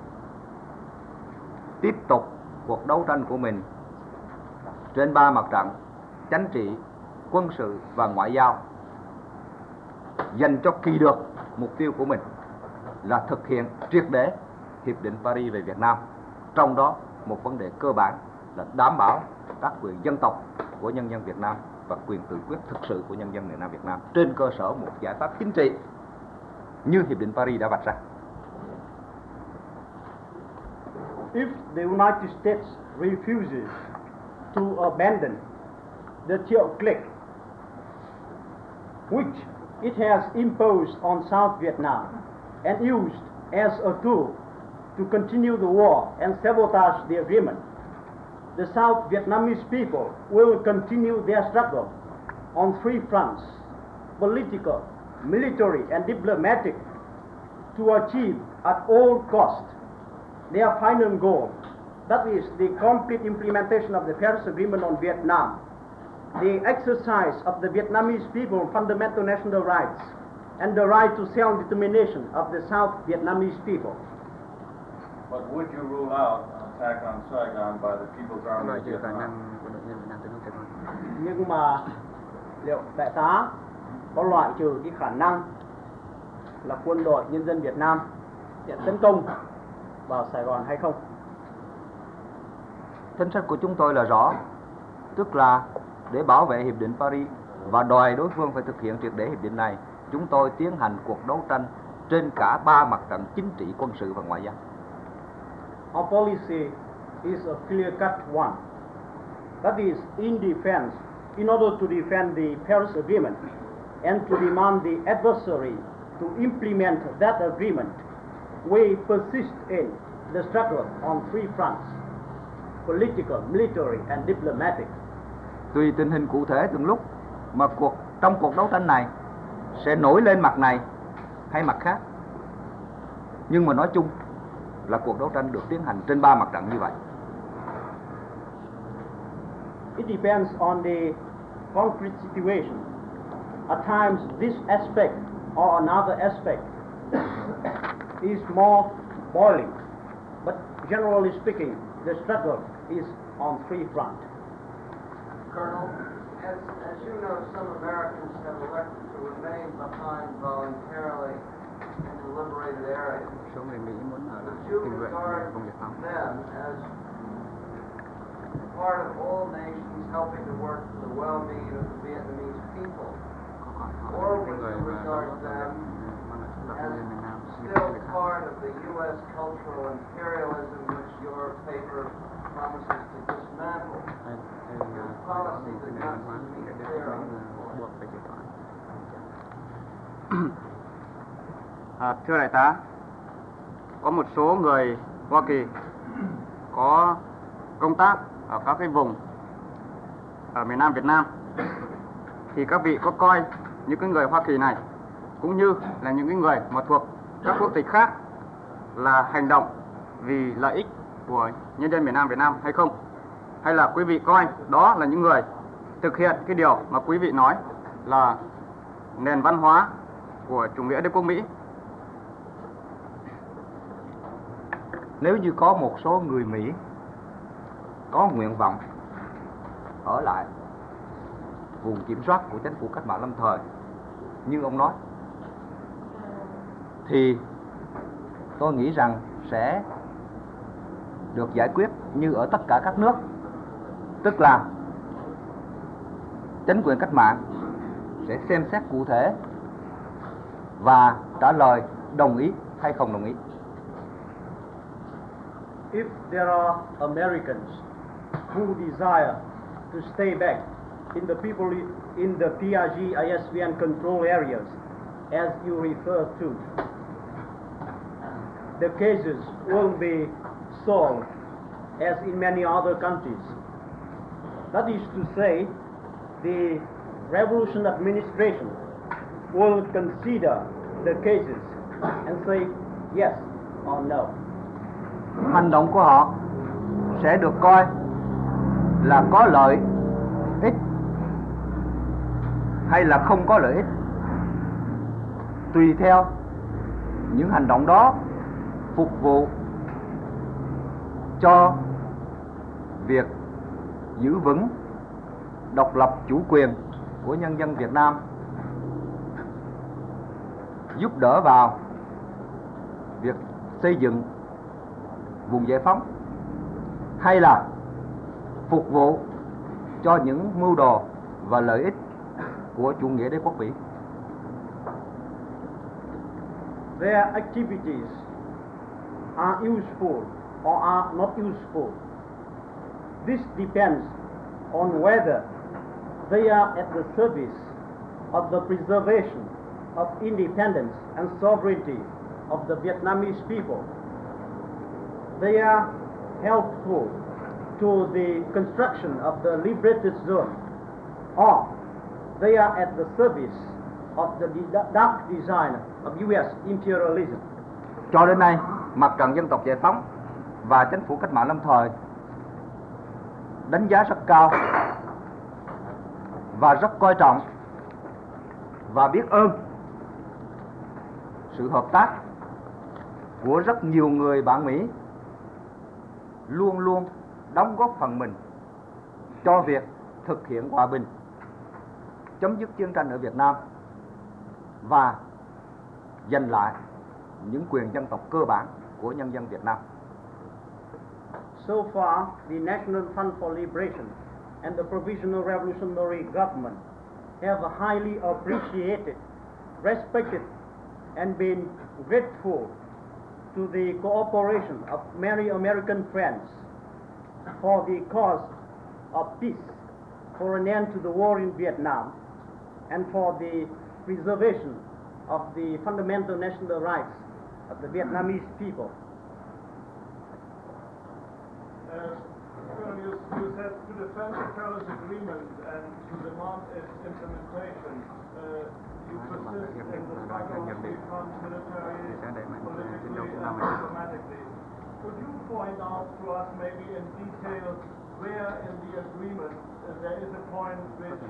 Speaker 3: tiếp tục cuộc đấu tranh của mình trên 3 mặt trận: chính trị, quân sự và ngoại giao, dành cho kỳ được mục tiêu của mình là thực hiện triệt để Hiệp định Paris về Việt Nam. Trong đó một vấn đề cơ bản là đảm bảo các quyền dân tộc của nhân dân Việt Nam và quyền tự quyết thực sự của nhân dân miền Nam Việt Nam trên cơ sở một giải pháp chính trị như Hiệp định Paris đã vạch ra.
Speaker 5: If the United States refuses to abandon the Triệu Clique, which it has imposed on South Vietnam and used as a tool to continue the war and sabotage the agreement, the South Vietnamese people will continue their struggle on 3 fronts: political, military, and diplomatic, to achieve at all cost their final goal, that is the complete implementation of the Paris Agreement on Vietnam, the exercise of the Vietnamese people's fundamental national rights, and the right to self-determination of the South Vietnamese people.
Speaker 6: But would you rule out an attack on Saigon by the People's Army of Vietnam?
Speaker 5: Nhưng mà liệu đại tá có loại trừ cái khả năng là quân đội nhân dân Việt Nam sẽ tấn công vào Sài Gòn hay không?
Speaker 3: Chính sách của chúng tôi là rõ, tức là để bảo vệ Hiệp định Paris và đòi đối phương phải thực hiện triệt để hiệp định này, chúng tôi tiến hành cuộc đấu tranh trên cả 3 mặt trận chính trị, quân sự và ngoại giao.
Speaker 5: Our policy is a clear-cut one. That is, in order to defend the Paris Agreement and to demand the adversary to implement that agreement, we persist in the struggle on 3 fronts: political, military, and diplomatic.
Speaker 3: Tùy tình hình cụ thể từng lúc mà trong cuộc đấu tranh này sẽ nổi lên mặt này hay mặt khác. Nhưng mà nói chung là cuộc đấu tranh được tiến hành trên 3 mặt trận như vậy.
Speaker 5: It depends on the concrete situation. At times, this aspect or another aspect is more boiling, but generally speaking, the struggle is on 3 fronts.
Speaker 7: Colonel, as you know, some Americans have elected to remain behind voluntarily in the liberated areas. Would you regard them as part of all nations helping to work for the well-being of the Vietnamese people? Or would you regard them as still part of the U.S. cultural imperialism which your paper promises to dismantle? Your policy does not seem to be clear on this point.
Speaker 2: Thưa đại tá, có một số người Hoa Kỳ có công tác ở các cái vùng ở miền Nam Việt Nam, thì các vị có coi những cái người Hoa Kỳ này cũng như là những cái người mà thuộc các quốc tịch khác là hành động vì lợi ích của nhân dân miền Nam Việt Nam hay không? Hay là quý vị coi đó là những người thực hiện cái điều mà quý vị nói là nền văn hóa của chủ nghĩa đế quốc Mỹ?
Speaker 3: Nếu như có một số người Mỹ có nguyện vọng ở lại vùng kiểm soát của chính phủ cách mạng lâm thời như ông nói, thì tôi nghĩ rằng sẽ được giải quyết như ở tất cả các nước, tức là chính quyền cách mạng sẽ xem xét cụ thể và trả lời đồng ý hay không đồng ý.
Speaker 5: If there are Americans who desire to stay back in the PRG ISVN control areas, as you refer to, the cases will be solved as in many other countries. That is to say, the revolution administration will consider the cases and say yes or no.
Speaker 3: Hành động của họ sẽ được coi là có lợi ích hay là không có lợi ích, tùy theo những hành động đó phục vụ cho việc giữ vững độc lập chủ quyền của nhân dân Việt Nam, giúp đỡ vào việc xây dựng vùng giải phóng, hay là phục vụ cho những mưu đồ và lợi ích của chủ nghĩa đế quốc Mỹ.
Speaker 5: Their activities are useful or are not useful. This depends on whether they are at the service of the preservation of independence and sovereignty of the Vietnamese people. They are helpful to the construction of the liberated zone, or they are at the service of the dark design of U.S. imperialism.
Speaker 3: Cho đến nay, Mặt trận Dân tộc Giải phóng và Chính phủ Cách mạng lâm thời đánh giá rất cao và rất coi trọng và biết ơn sự hợp tác của rất nhiều người bạn Mỹ, luôn luôn đóng góp phần mình cho việc thực hiện hòa bình, chấm dứt chiến tranh ở Việt Nam và giành lại những quyền dân tộc cơ bản của nhân dân Việt Nam.
Speaker 5: So far, the National Front for Liberation and the Provisional Revolutionary Government have highly appreciated, respected, and been grateful to the cooperation of many American friends for the cause of peace, for an end to the war in Vietnam, and for the preservation of the fundamental national rights of the Vietnamese people.
Speaker 6: You said to defend the Paris Agreement and to demand its implementation, you persist in the struggle to become military, politically and diplomatically. Could you point out to us maybe in detail where in the agreement there is a point which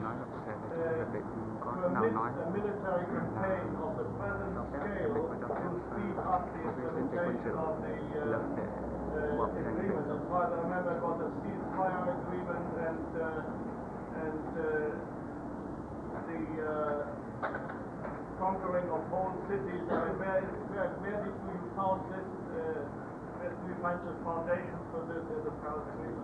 Speaker 6: permits a military campaign of the present scale to speed up the implementation of the agreement? As far as I remember, it was a ceasefire agreement and the conquering of whole cities. I mean, where did you found this? Where do you find the foundation for this in the Paris Agreement?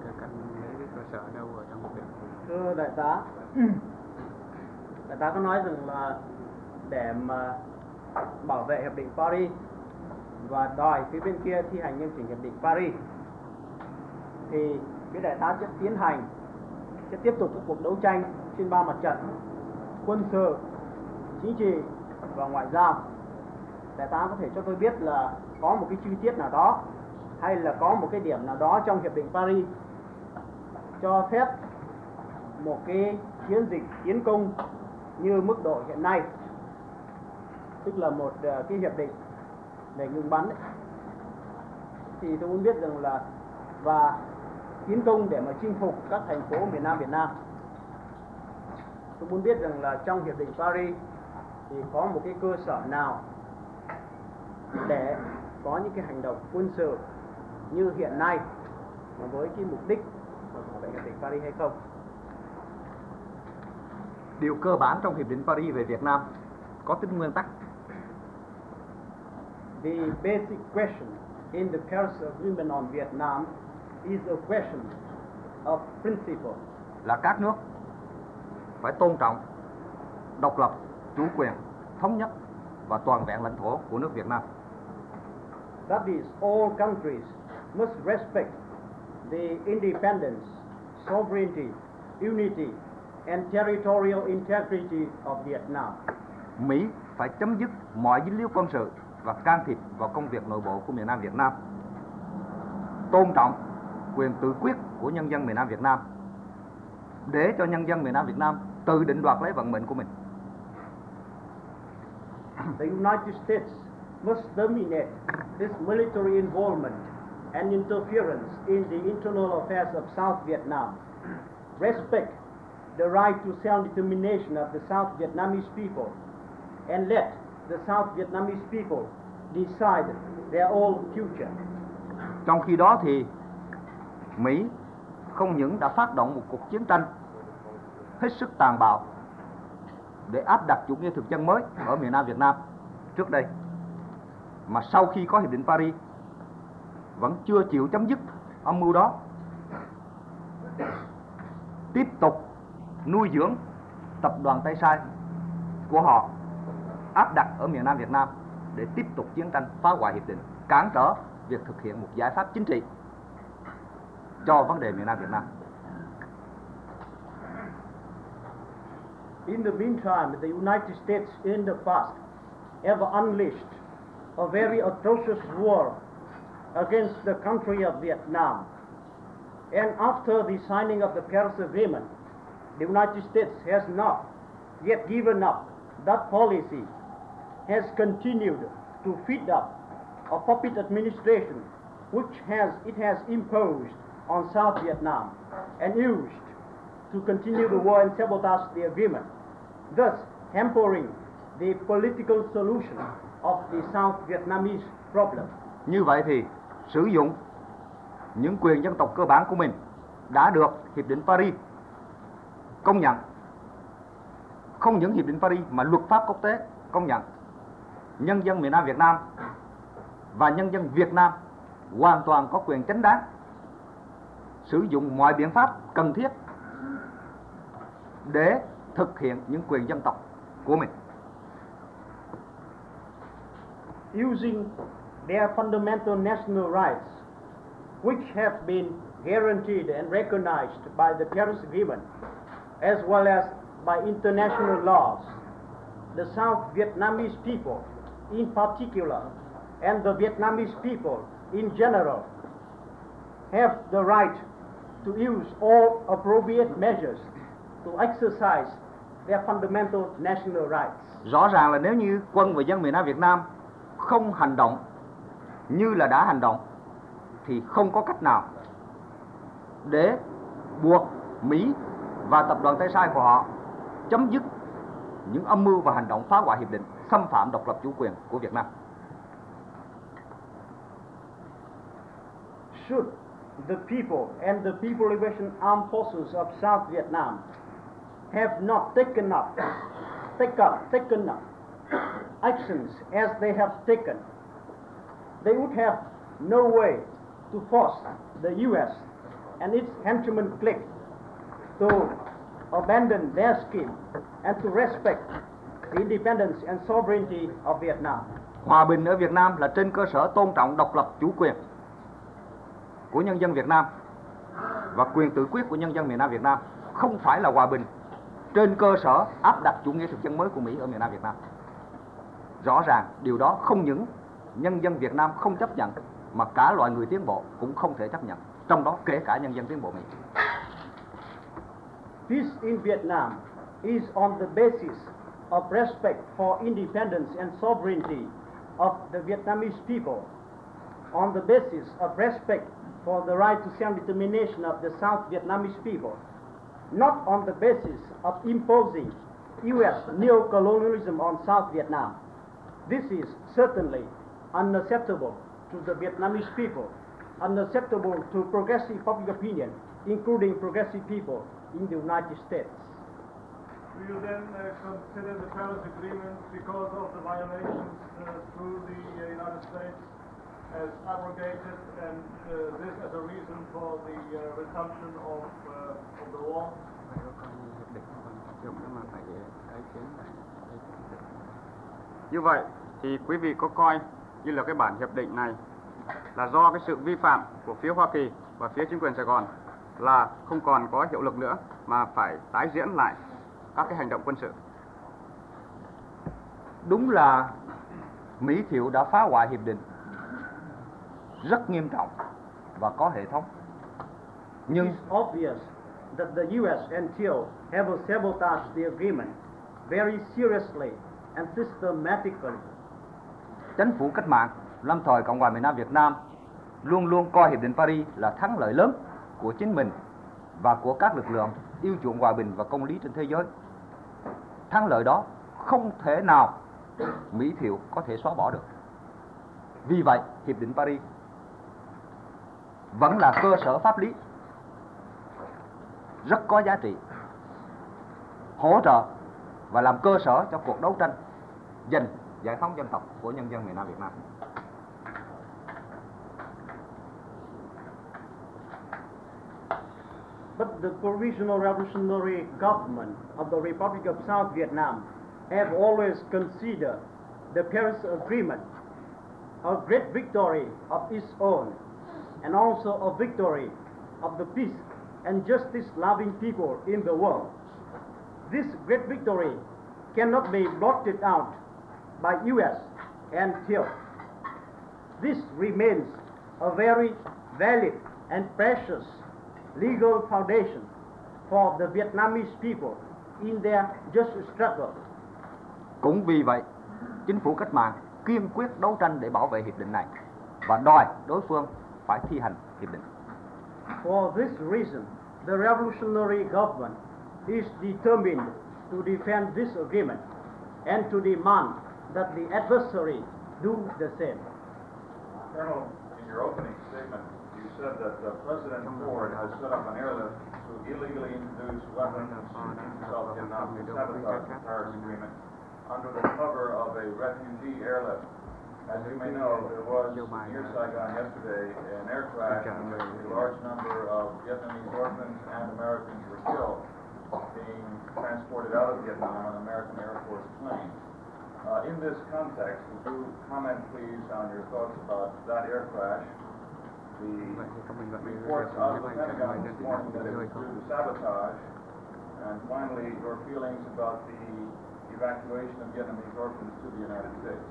Speaker 5: Thưa đại tá, đại tá có nói rằng là để mà bảo vệ hiệp định Paris và đòi phía bên kia thi hành nghiêm chỉnh hiệp định Paris thì phía đại tá sẽ tiếp tục cuộc đấu tranh trên 3 mặt trận: quân sự, chính trị và ngoại giao. Đại tá có thể cho tôi biết là có một cái chi tiết nào đó hay là có một cái điểm nào đó trong hiệp định Paris cho phép một cái chiến dịch tiến công như mức độ hiện nay, tức là một cái hiệp định để ngừng bắn ấy. Thì tôi muốn biết rằng là và tiến công để mà chinh phục các thành phố miền Nam Việt Nam. Tôi muốn biết rằng là trong hiệp định Paris thì có một cái cơ sở nào để có những cái hành động quân sự như hiện nay với cái mục đích bảo vệ hiệp định Paris hay không?
Speaker 3: Điều cơ bản trong hiệp định Paris về Việt Nam có tính nguyên tắc.
Speaker 5: The basic question in the Paris Agreement on Vietnam is a question of principle.
Speaker 3: Là các nước phải tôn trọng độc lập, chủ quyền, thống nhất và toàn vẹn lãnh thổ của nước Việt Nam.
Speaker 5: That is, all countries must respect the independence, sovereignty, unity and territorial integrity of Vietnam.
Speaker 3: Mỹ phải chấm dứt mọi dính líu quân sự và can thiệp vào công việc nội bộ của miền Nam Việt Nam. Tôn trọng quyền tự quyết của nhân dân miền Nam Việt Nam, để cho nhân dân miền Nam Việt Nam tự định đoạt lấy vận mệnh của mình.
Speaker 5: The United States must terminate this military involvement and interference in the internal affairs of South Vietnam, respect the right to self-determination of the South Vietnamese people and let the South Vietnamese people decide their own future.
Speaker 3: Trong khi đó thì Mỹ không những đã phát động một cuộc chiến tranh hết sức tàn bạo để áp đặt chủ nghĩa thực dân mới ở miền Nam Việt Nam trước đây, mà sau khi có Hiệp định Paris vẫn chưa chịu chấm dứt âm mưu đó, tiếp tục nuôi dưỡng tập đoàn Tay Sai của họ áp đặt ở miền Nam Việt Nam để tiếp tục chiến tranh phá hoại hiệp định, cản trở việc thực hiện một giải pháp chính trị cho vấn đề miền Nam Việt Nam.
Speaker 5: In the meantime, the United States in the past have unleashed a very atrocious war against the country of Vietnam. And after the signing of the Paris Agreement, the United States has not yet given up that policy, has continued to feed up a puppet administration which it has imposed on South Vietnam and used to continue the war and sabotage the agreement, thus hampering the political solution of the South Vietnamese problem.
Speaker 3: Như vậy thì sử dụng những quyền dân tộc cơ bản của mình đã được Hiệp định Paris công nhận. Không những Hiệp định Paris mà luật pháp quốc tế công nhận. Nhân dân miền Nam Việt Nam và nhân dân Việt Nam hoàn toàn có quyền chính đáng sử dụng mọi biện pháp cần thiết để thực hiện những quyền dân tộc của mình.
Speaker 5: Using their fundamental national rights, which have been guaranteed and recognized by the Paris Agreement, as well as by international laws, the South Vietnamese people in particular, and the Vietnamese people in general, have the right to use all appropriate measures to exercise their fundamental national rights.
Speaker 3: Rõ ràng là nếu như quân và dân miền Nam Việt Nam không hành động như là đã hành động thì không có cách nào để buộc Mỹ và tập đoàn Tay Sai của họ chấm dứt những âm mưu và hành động phá hoại hiệp định, xâm phạm độc lập chủ quyền của Việt Nam.
Speaker 5: Should the people and the People Liberation Armed Forces of South Vietnam have not taken up actions as they have taken, they would have no way to force the U.S. and its henchman clique to abandon their scheme and to respect the independence and sovereignty of Vietnam.
Speaker 3: Hòa bình ở Việt Nam là trên cơ sở tôn trọng độc lập chủ quyền của nhân dân Việt Nam và quyền tự quyết của nhân dân miền Nam Việt Nam, không phải là hòa bình trên cơ sở áp đặt chủ nghĩa thực dân mới của Mỹ ở miền Nam Việt Nam. Rõ ràng điều đó không những nhân dân Việt Nam không chấp nhận mà cả loài người tiến bộ cũng không thể chấp nhận, trong đó kể cả nhân dân tiến bộ Mỹ.
Speaker 5: Peace in Vietnam is on the basis of respect for independence and sovereignty of the Vietnamese people, on the basis of respect for the right to self-determination of the South Vietnamese people, not on the basis of imposing U.S. neo-colonialism on South Vietnam. This is certainly unacceptable to the Vietnamese people, unacceptable to progressive public opinion, including progressive people in the United States.
Speaker 6: Do you then consider the Paris Agreement, because of the violations through the United States, as abrogated, and this as a reason for the resumption of the war?
Speaker 2: Như vậy thì quý vị có coi như là cái bản hiệp định này là do cái sự vi phạm của phía Hoa Kỳ và phía chính quyền Sài Gòn là không còn có hiệu lực nữa mà phải tái diễn lại các cái hành động quân sự.
Speaker 3: Đúng là Mỹ Thiệu đã phá hoại hiệp định rất nghiêm trọng và có hệ thống. Nhưng
Speaker 5: It's obvious that the U.S. and Thiệu have sabotaged the agreement very seriously and systematically.
Speaker 3: Chính phủ cách mạng lâm thời Cộng hòa miền Nam Việt Nam luôn luôn coi hiệp định Paris là thắng lợi lớn của chính mình và của các lực lượng yêu chuộng hòa bình và công lý trên thế giới. Thắng lợi đó không thể nào mỹ thiệu có thể xóa bỏ được. Vì vậy, Hiệp định Paris vẫn là cơ sở pháp lý rất có giá trị, hỗ trợ và làm cơ sở cho cuộc đấu tranh giành giải phóng dân tộc của nhân dân miền Nam Việt Nam.
Speaker 5: But the Provisional Revolutionary Government of the Republic of South Vietnam have always considered the Paris Agreement a great victory of its own, and also a victory of the peace and justice-loving people in the world. This great victory cannot be blotted out by US until this remains a very valid and precious legal foundation for the Vietnamese people in their just struggle.
Speaker 3: Cũng vì vậy, chính phủ cách mạng kiên quyết đấu tranh để bảo vệ hiệp định này và đòi đối phương phải thi hành hiệp định.
Speaker 5: For this reason, the revolutionary government is determined to defend this agreement and to demand that the adversary do the same.
Speaker 6: Colonel, in your opening statement, you said that President Ford has set up an airlift to illegally introduce weapons into South Vietnam to sabotage the Paris Agreement under the cover of a refugee airlift. As you may know, there was near Saigon yesterday an air crash in which a large number of Vietnamese orphans and Americans were killed, being transported out of Vietnam on an American Air Force plane. In this context, would you comment please on your thoughts about that air crash, the reports out of the Pentagon this morning that it was due to sabotage, and finally your feelings about the evacuation of Vietnamese orphans to the United States?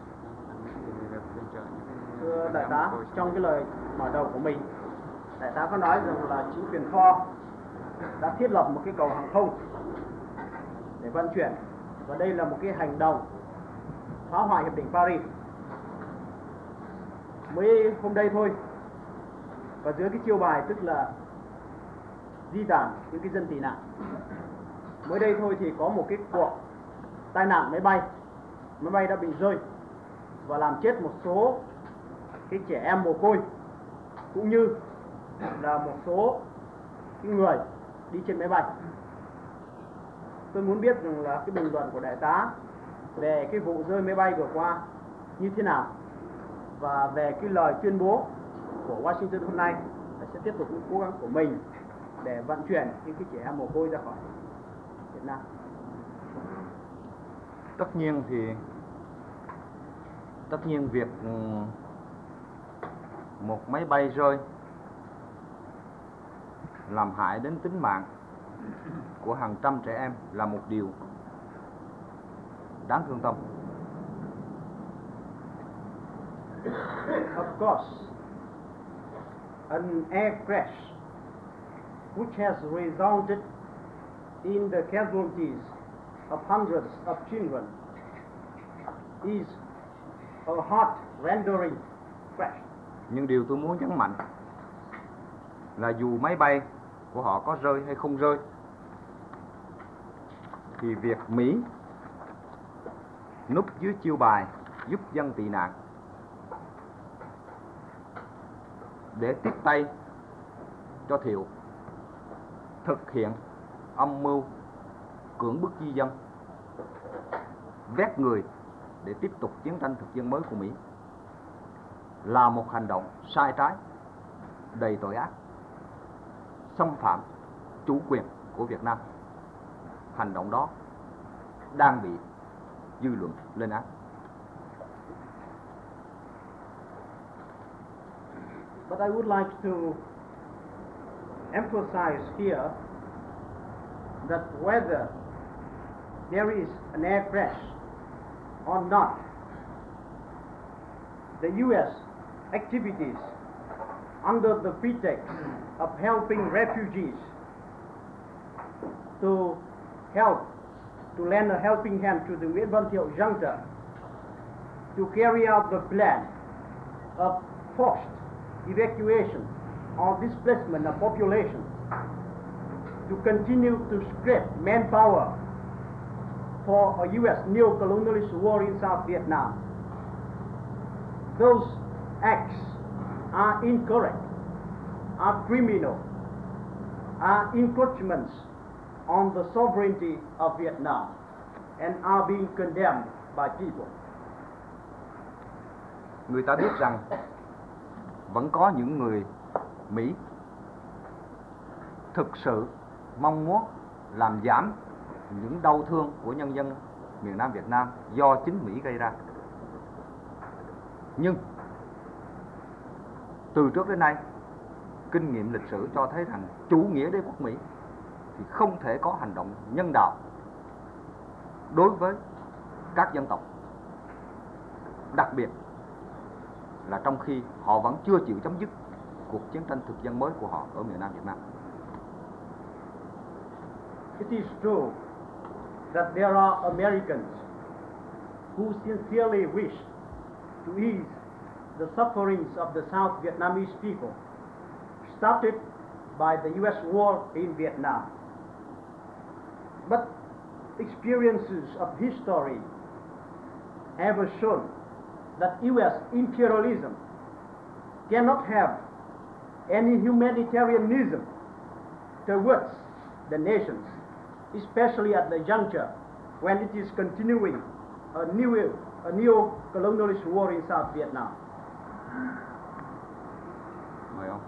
Speaker 5: Thưa đại tá, trong cái lời mở đầu của mình, đại tá có nói rằng là chính quyền Ford đã thiết lập một cái cầu hàng không để vận chuyển, và đây là một cái hành động phá hoại hiệp định Paris. Mới hôm đây thôi, và dưới cái chiêu bài tức là di tản những cái dân tị nạn, mới đây thôi thì có một cái cuộc tai nạn máy bay đã bị rơi và làm chết một số cái trẻ em mồ côi, cũng như là một số cái người đi trên máy bay. Tôi muốn biết rằng là cái bình luận của đại tá về cái vụ rơi máy bay vừa qua như thế nào, và về cái lời tuyên bố của Washington hôm nay là sẽ tiếp tục những cố gắng của mình để vận chuyển những cái trẻ em mồ côi ra khỏi Việt Nam.
Speaker 3: Tất nhiên việc một máy bay rơi làm hại đến tính mạng của hàng trăm trẻ em là một điều đáng thương tâm.
Speaker 5: Of course, an air crash which has resulted in the casualties of hundreds of children is a heart-rending crash.
Speaker 3: Nhưng điều tôi muốn nhấn mạnh là dù máy bay của họ có rơi hay không rơi, thì việc Mỹ núp dưới chiêu bài giúp dân tị nạn để tiếp tay cho Thiệu thực hiện âm mưu cưỡng bức di dân, vét người để tiếp tục chiến tranh thực dân mới của Mỹ là một hành động sai trái, đầy tội ác, xâm phạm chủ quyền của Việt Nam. Hành động đó đang bị dư luận lên án.
Speaker 5: But I would like to emphasize here that whether there is an air crash or not, the U.S. activities under the pretext of helping refugees to lend a helping hand to the Nguyễn Văn Thiệu junta to carry out the plan of forced evacuation or displacement of population to continue to scrape manpower for a U.S. neo-colonialist war in South Vietnam. Those acts are incorrect, are criminal, are encroachments on the sovereignty of Vietnam and are being condemned by people.
Speaker 3: Người ta biết rằng vẫn có những người Mỹ thực sự mong muốn làm giảm những đau thương của nhân dân miền Nam Việt Nam do chính Mỹ gây ra. Nhưng từ trước đến nay, kinh nghiệm lịch sử cho thấy rằng chủ nghĩa đế quốc Mỹ thì không thể có hành động nhân đạo đối với các dân tộc, đặc biệt là trong khi họ vẫn chưa chịu chấm dứt cuộc chiến tranh thực dân mới của họ ở miền Nam Việt Nam.
Speaker 5: It is true that there are Americans who sincerely wish to ease the sufferings of the South Vietnamese people, started by the U.S. war in Vietnam. But experiences of history have shown that U.S. imperialism cannot have any humanitarianism towards the nations, especially at the juncture when it is continuing a neo-colonialist war in South Vietnam.
Speaker 3: Mời ông.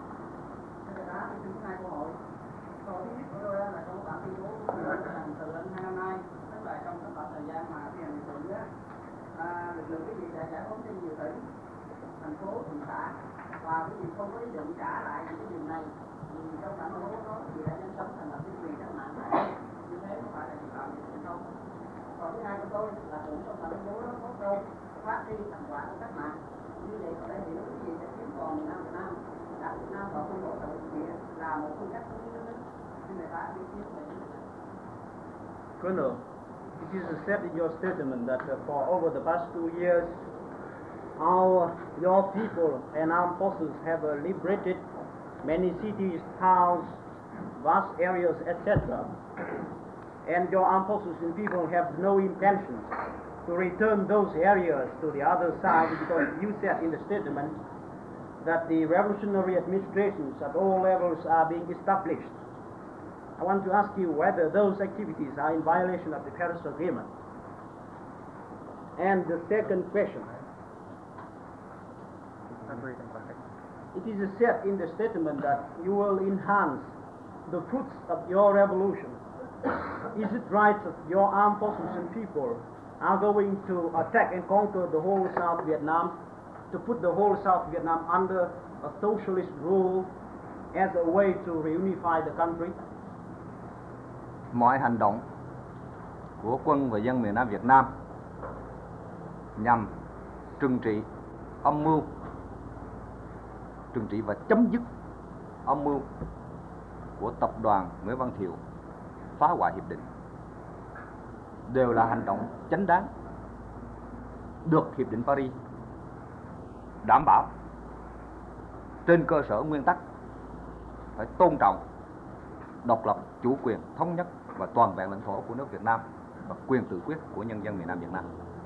Speaker 1: Từ hơn 2 năm nay, tức là trong khoảng thời gian mà thi hành hiệp định á, lực lượng cái gì đã giải phóng trên nhiều tỉnh, thành phố, thị xã và cái gì không có ý định trả lại những cái vùng này thì trong thành phố đó thì đã nhanh chóng thành lập chính quyền cách mạng này, như thế không phải là vi phạm hiệp định không. Còn thứ hai của tôi là cũng trong thành phố đó có đâu phát huy thành quả của cách mạng, như vậy có thể hiểu cái gì sẽ kiếm còn miền Nam Việt Nam, đặt Việt Nam vào khuôn khổ tự địa là một phương cách thống nhất nước, nhưng người ta đi kiếm về.
Speaker 5: Colonel, it is said in your statement that for over the past 2 years, your people and armed forces have liberated many cities, towns, vast areas, etc. And your armed forces and people have no intention to return those areas to the other side, because you said in the statement that the revolutionary administrations at all levels are being established. I want to ask you whether those activities are in violation of the Paris Agreement. And the second question, it is said in the statement that you will enhance the fruits of your revolution. Is it right that your armed forces and people are going to attack and conquer the whole South Vietnam, to put the whole South Vietnam under a socialist rule as a way to reunify the country?
Speaker 3: Mọi hành động của quân và dân miền Nam Việt Nam nhằm trừng trị âm mưu, trừng trị và chấm dứt âm mưu của tập đoàn Nguyễn Văn Thiệu phá hoại hiệp định đều là hành động chánh đáng, được hiệp định Paris đảm bảo trên cơ sở nguyên tắc phải tôn trọng độc lập, chủ quyền, thống nhất và toàn vẹn lãnh thổ của nước Việt Nam và quyền tự quyết của nhân dân miền Nam Việt Nam.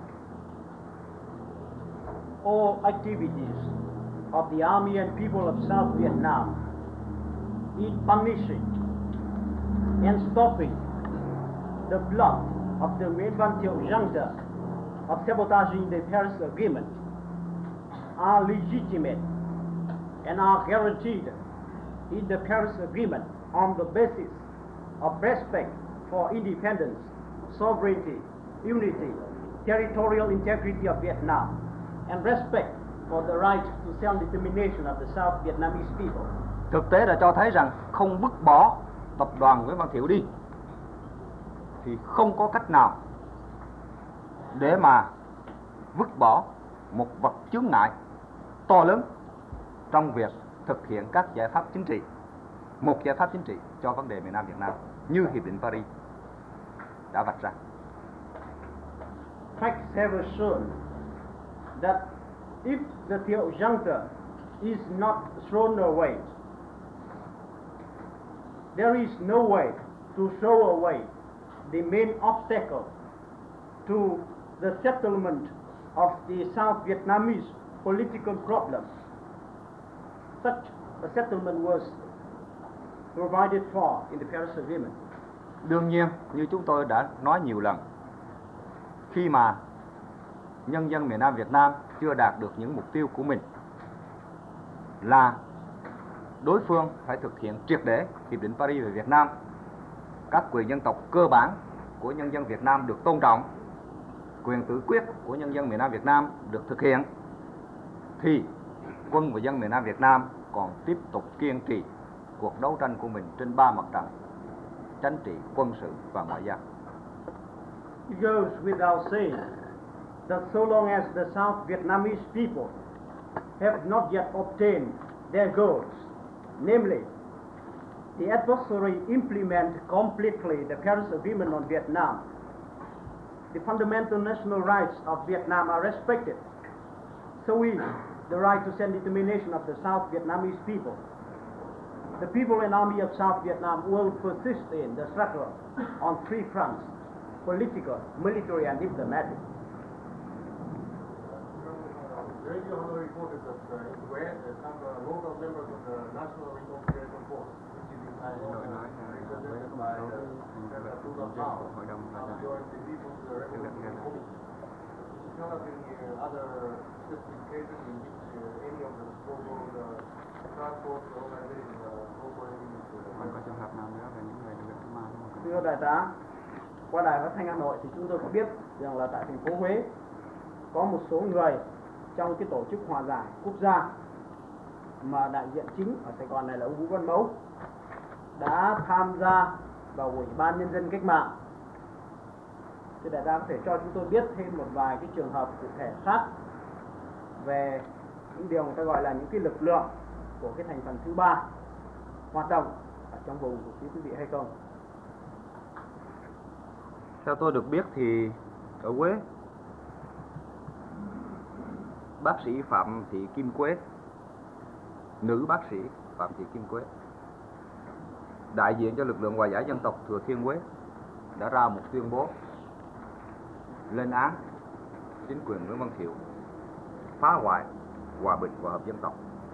Speaker 5: All activities of the army and people of South Vietnam in punishing and stopping the plot of the Nguyễn Văn Thiệu junta of sabotaging the Paris Agreement are legitimate and are guaranteed in the Paris Agreement on the basis of respect for independence, sovereignty, unity, territorial integrity of Vietnam, and respect for the right to self-determination of the South Vietnamese people.
Speaker 3: Thực tế đã cho thấy rằng không vứt bỏ tập đoàn Nguyễn Văn Thiệu đi thì không có cách nào để mà vứt bỏ một vật chướng ngại to lớn trong việc thực hiện các giải pháp chính trị, một giải pháp chính trị cho vấn đề miền Nam Việt Nam như Hiệp định Paris đã vạch ra.
Speaker 5: Facts have shown that if the Thiệu junta is not thrown away, there is no way to throw away the main obstacle to the settlement of the South Vietnamese political problem. Such a settlement was provided for in the Paris Agreement.
Speaker 3: Đương nhiên, như chúng tôi đã nói nhiều lần, khi mà nhân dân miền Nam Việt Nam chưa đạt được những mục tiêu của mình, là đối phương phải thực hiện triệt để Hiệp định Paris về Việt Nam. Các quyền dân tộc cơ bản của nhân dân Việt Nam được tôn trọng, quyền tự quyết của nhân dân miền Nam Việt Nam được thực hiện, thì quân và dân miền Nam Việt Nam còn tiếp tục kiên trì cuộc đấu tranh của mình trên 3 mặt trận: chính trị, quân sự và ngoại giao.
Speaker 5: It goes without saying that so long as the South Vietnamese people have not yet obtained their goals, namely, the adversary implement completely the Paris Agreement on Vietnam, the fundamental national rights of Vietnam are respected, so is the right to self-determination of the South Vietnamese people. The People and Army of South Vietnam will persist in the struggle on 3 fronts: political, military, and diplomatic.
Speaker 8: Radio Hanoi reported that in Hue, some local members of the National Reconciliation Force, which is represented by Thu Tập Thao, have joined the People's Revolutionary Committee. Is there not any other specific cases in which any of the so-called transport organizations are cooperating with
Speaker 5: Thưa đại tá, qua đài phát thanh Hà Nội thì chúng tôi có biết rằng là tại thành phố Huế có một số người trong cái tổ chức hòa giải quốc gia mà đại diện chính ở Sài Gòn này là ông Vũ Văn Mẫu đã tham gia vào Ủy ban Nhân dân Cách mạng. Thì đại tá có thể cho chúng tôi biết thêm một vài cái trường hợp cụ thể khác về những điều người ta gọi là những cái lực lượng của cái thành phần thứ ba hoạt động ở trong vùng của quý vị hay không?
Speaker 3: Theo tôi được biết thì ở Huế, bác sĩ Phạm Thị Kim Quế, nữ bác sĩ Phạm Thị Kim Quế, đại diện cho lực lượng hòa giải dân tộc Thừa Thiên Huế, đã ra một tuyên bố lên án chính quyền Nguyễn Văn Thiệu phá hoại hòa bình và hợp dân tộc,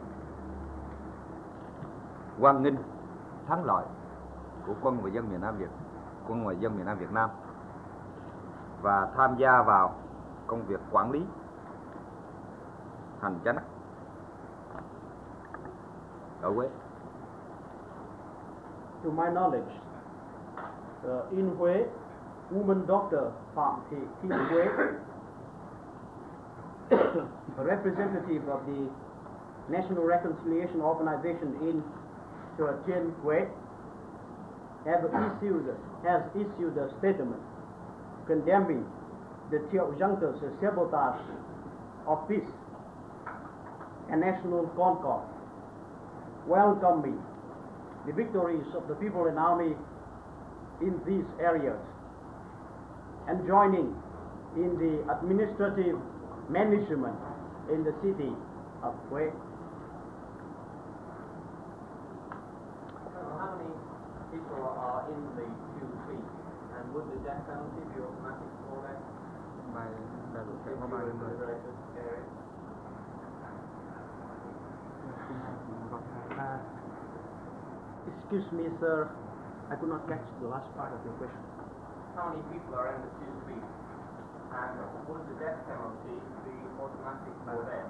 Speaker 3: hoan nghênh thắng lợi của quân và dân miền Nam Việt Nam và tham gia vào công việc quản lý hành chánh ở Huế.
Speaker 5: To my knowledge, in Huế, woman doctor Phạm Thị Kim Quế, a representative of the National Reconciliation Organization in Thừa Thiên Huế, has issued a statement condemning the Thiệu Juncker's sabotage of peace and national concord, welcoming the victories of the People and Army in these areas, and joining in the administrative management in the city of Huế.
Speaker 7: How many people are in the 2 feet, and would the death penalty be automatic for that?
Speaker 5: Excuse me, sir, I could not catch the last part of your question.
Speaker 7: How many people are in the 2 feet, and would the death penalty be automatic for them?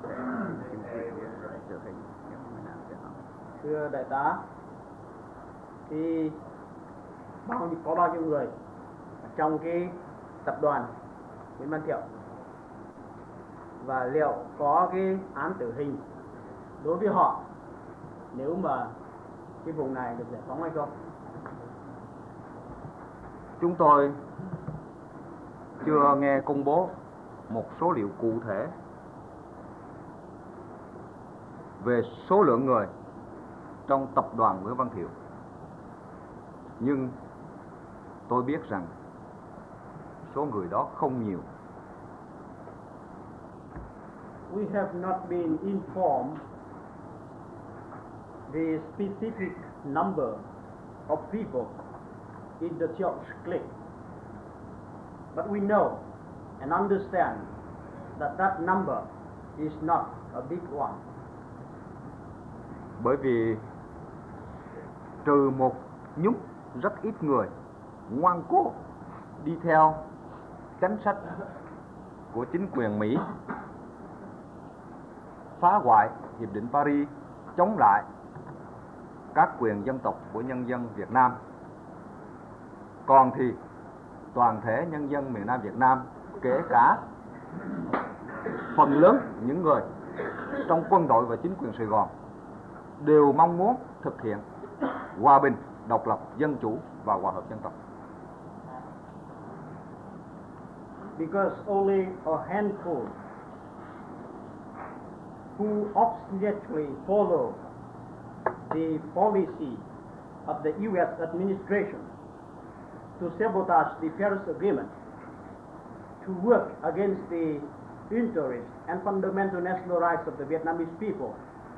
Speaker 5: Thưa đại tá, thì có bao nhiêu người trong cái tập đoàn Nguyễn Văn Thiệu, và liệu có cái án tử hình đối với họ nếu mà cái vùng này được giải phóng hay không?
Speaker 3: Chúng tôi chưa nghe công bố một số liệu cụ thể về số lượng người trong tập đoàn Nguyễn Văn Thiệu, nhưng tôi biết rằng số người đó không nhiều.
Speaker 5: We have not been informed the specific number of people in the church clique. But we know and understand that that number is not a big one.
Speaker 3: Bởi vì trừ một nhúm rất ít người ngoan cố đi theo chính sách của chính quyền Mỹ phá hoại Hiệp định Paris, chống lại các quyền dân tộc của nhân dân Việt Nam. Còn thì toàn thể nhân dân miền Nam Việt Nam, kể cả phần lớn những người trong quân đội và chính quyền Sài Gòn, đều mong muốn thực hiện hòa bình, độc lập, dân chủ và hòa hợp dân tộc.
Speaker 5: Because only a handful who obstinately follow the policy of the U.S. administration to sabotage the Paris Agreement, to work against the interests and fundamental national rights of the Vietnamese people,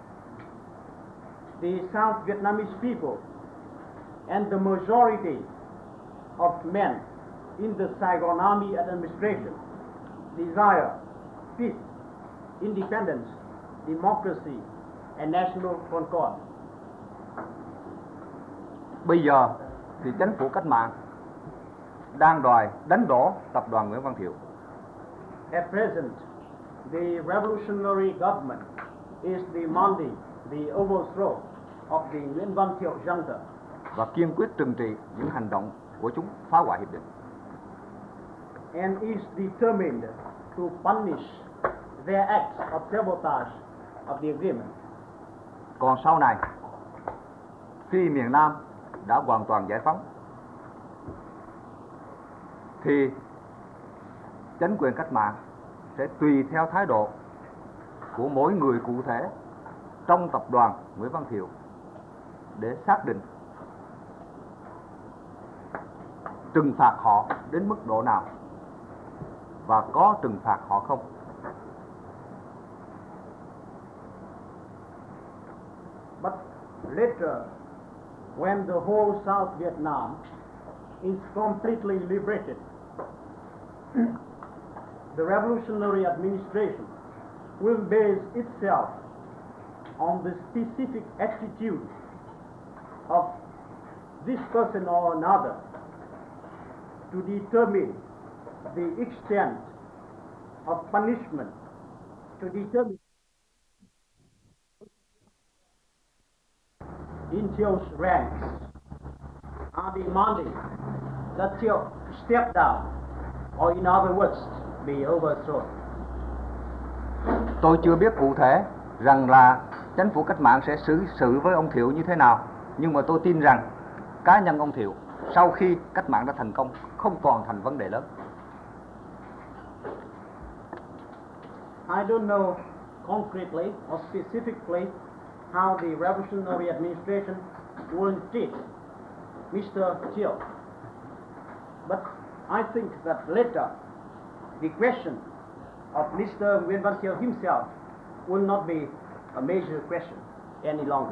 Speaker 5: the South Vietnamese people, and the majority of men in the Saigon Army administration desire peace, independence, democracy, and national concord.
Speaker 3: Bây giờ thì chính phủ cách mạng đang đòi đánh đổ tập đoàn Nguyễn Văn Thiệu.
Speaker 5: At present, the revolutionary government is demanding the overthrow of the Nguyễn Văn Thiệu junta
Speaker 3: và kiên quyết trừng trị những hành động của chúng phá hoại hiệp định.
Speaker 5: And is determined to punish their acts of sabotage of the agreement.
Speaker 3: Còn sau này, khi miền Nam đã hoàn toàn giải phóng, thì chính quyền cách mạng sẽ tùy theo thái độ của mỗi người cụ thể trong tập đoàn Nguyễn Văn Thiệu để xác định trừng phạt họ đến mức độ nào và có trừng phạt họ không.
Speaker 5: But later, when the whole South Vietnam is completely liberated, the revolutionary administration will base itself on the specific attitude of this person or another to determine the extent of punishment, to determine in Thieu's ranks are demanding that Thieu step down, or in other words, be overthrown.
Speaker 3: Tôi chưa biết cụ thể rằng là chính phủ cách mạng sẽ xử sự với ông Thiệu như thế nào, nhưng mà tôi tin rằng cá nhân ông Thiệu sau khi cách mạng đã thành công không còn thành vấn đề lớn.
Speaker 5: I don't know concretely or specifically how the revolutionary administration will treat Mr. Thieu, but I think that later the question of Mr. Nguyễn Văn Thiệu himself will not be a major question any longer.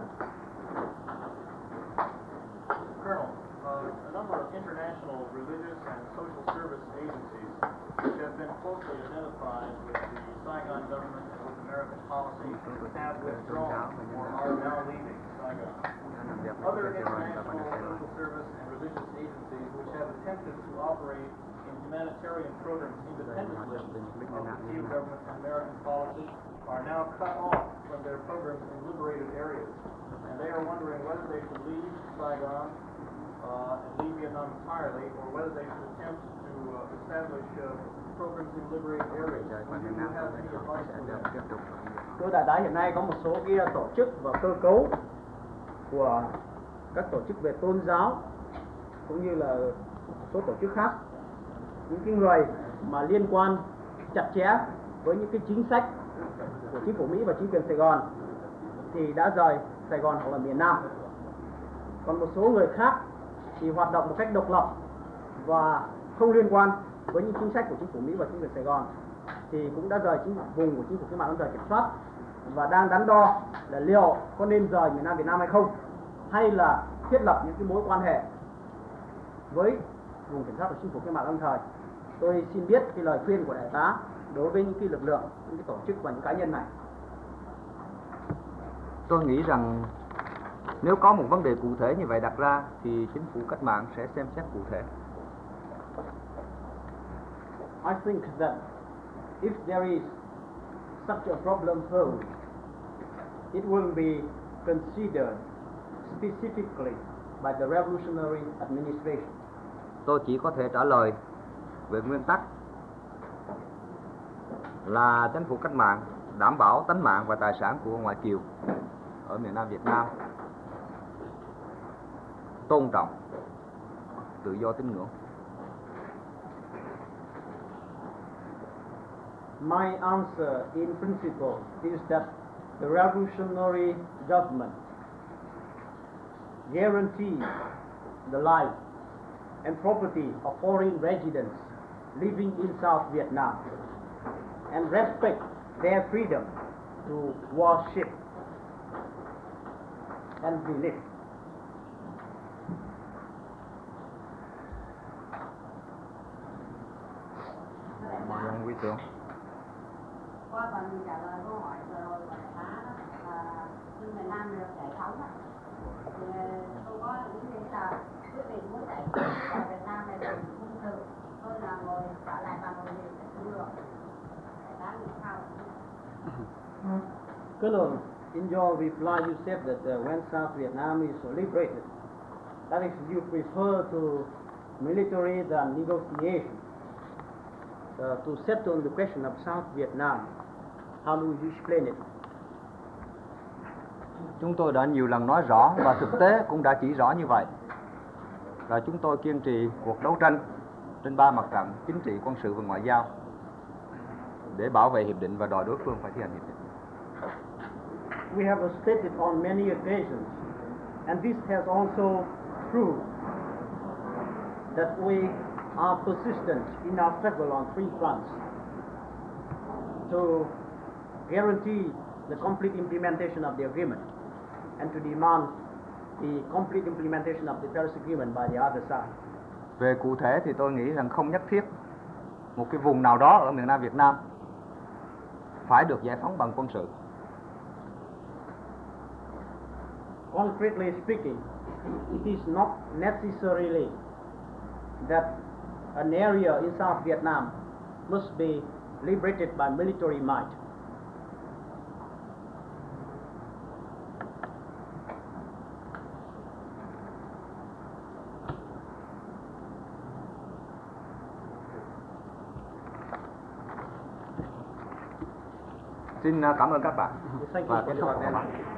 Speaker 6: Colonel, a number of international religious and social service agencies which have been closely identified with the Saigon government and with American policy have withdrawn or are now leaving Saigon. Other international social service and religious agencies which have attempted to operate in humanitarian programs independently of the Thieu government and American policy are now cut off from their programs in liberated areas. And they are wondering whether they should leave Saigon and leave Vietnam entirely, or whether they should attempt to establish programs in liberated areas. Do you have any advice for them?
Speaker 5: Thưa đại tá, hiện nay có một số cái tổ chức và cơ cấu của các tổ chức về tôn giáo cũng như là một số tổ chức khác, những cái người mà liên quan chặt chẽ với những cái chính sách của chính phủ Mỹ và chính quyền Sài Gòn thì đã rời Sài Gòn hoặc là miền Nam. Còn một số người khác thì hoạt động một cách độc lập và không liên quan với những chính sách của chính phủ Mỹ và chính quyền Sài Gòn thì cũng đã rời vùng của chính phủ Cách mạng lâm thời kiểm soát và đang đắn đo là liệu có nên rời miền Nam Việt Nam hay không, hay là thiết lập những cái mối quan hệ với vùng kiểm soát của chính phủ cách mạng lâm thời. Tôi xin biết cái lời khuyên của đại tá đối với những cái lực lượng, những cái tổ chức và những cá nhân này.
Speaker 3: Tôi nghĩ rằng nếu có một vấn đề cụ thể như vậy đặt ra thì chính phủ cách mạng sẽ xem xét cụ thể.
Speaker 5: I think that if there is such a problem posed, it will be considered specifically by the revolutionary administration.
Speaker 3: Tôi chỉ có thể trả lời về nguyên tắc là chính phủ cách mạng đảm bảo tính mạng và tài sản của ngoại kiều ở miền Nam Việt Nam, tôn trọng tự do tín ngưỡng.
Speaker 5: My answer in principle is that the revolutionary government guarantees the life and property of foreign residents living in South Vietnam and respect their freedom to worship and believe.
Speaker 3: Mời ông Quý Tưởng.
Speaker 9: Qua phần trả lời câu hỏi vừa rồi của đại tá đó, khi miền Nam được giải phóng đó, thì tôi có những giấy tờ quyết định muốn giải phóng vào Việt Nam này là hung thủ, tôi là ngồi trả lại bằng ngồi gì cũng được. Đại tá nghĩ sao?
Speaker 5: Colonel, in your reply you said that when South Vietnam is liberated, that is, you prefer to military than negotiation. To settle the question of South Vietnam, how do you explain it?
Speaker 3: Chúng tôi đã nhiều lần nói rõ và thực tế cũng đã chỉ rõ như vậy. Là chúng tôi kiên trì cuộc đấu tranh trên ba mặt trận chính trị, quân sự và ngoại giao để bảo vệ hiệp định và đòi đối phương phải thi hành hiệp định.
Speaker 5: We have stated on many occasions, and this has also proved that we are persistent in our struggle on three fronts to guarantee the complete implementation of the agreement and to demand the complete implementation of the Paris Agreement by the other side.
Speaker 3: Về cụ thể thì tôi nghĩ rằng không nhất thiết một cái vùng nào đó ở miền Nam Việt Nam phải được giải phóng bằng quân sự.
Speaker 5: Concretely speaking, it is not necessarily that an area in South Vietnam must be liberated by military might.
Speaker 3: Xin cảm ơn các bạn
Speaker 5: Thank you
Speaker 3: và
Speaker 5: for
Speaker 3: kết
Speaker 5: your
Speaker 3: thúc.
Speaker 5: attention.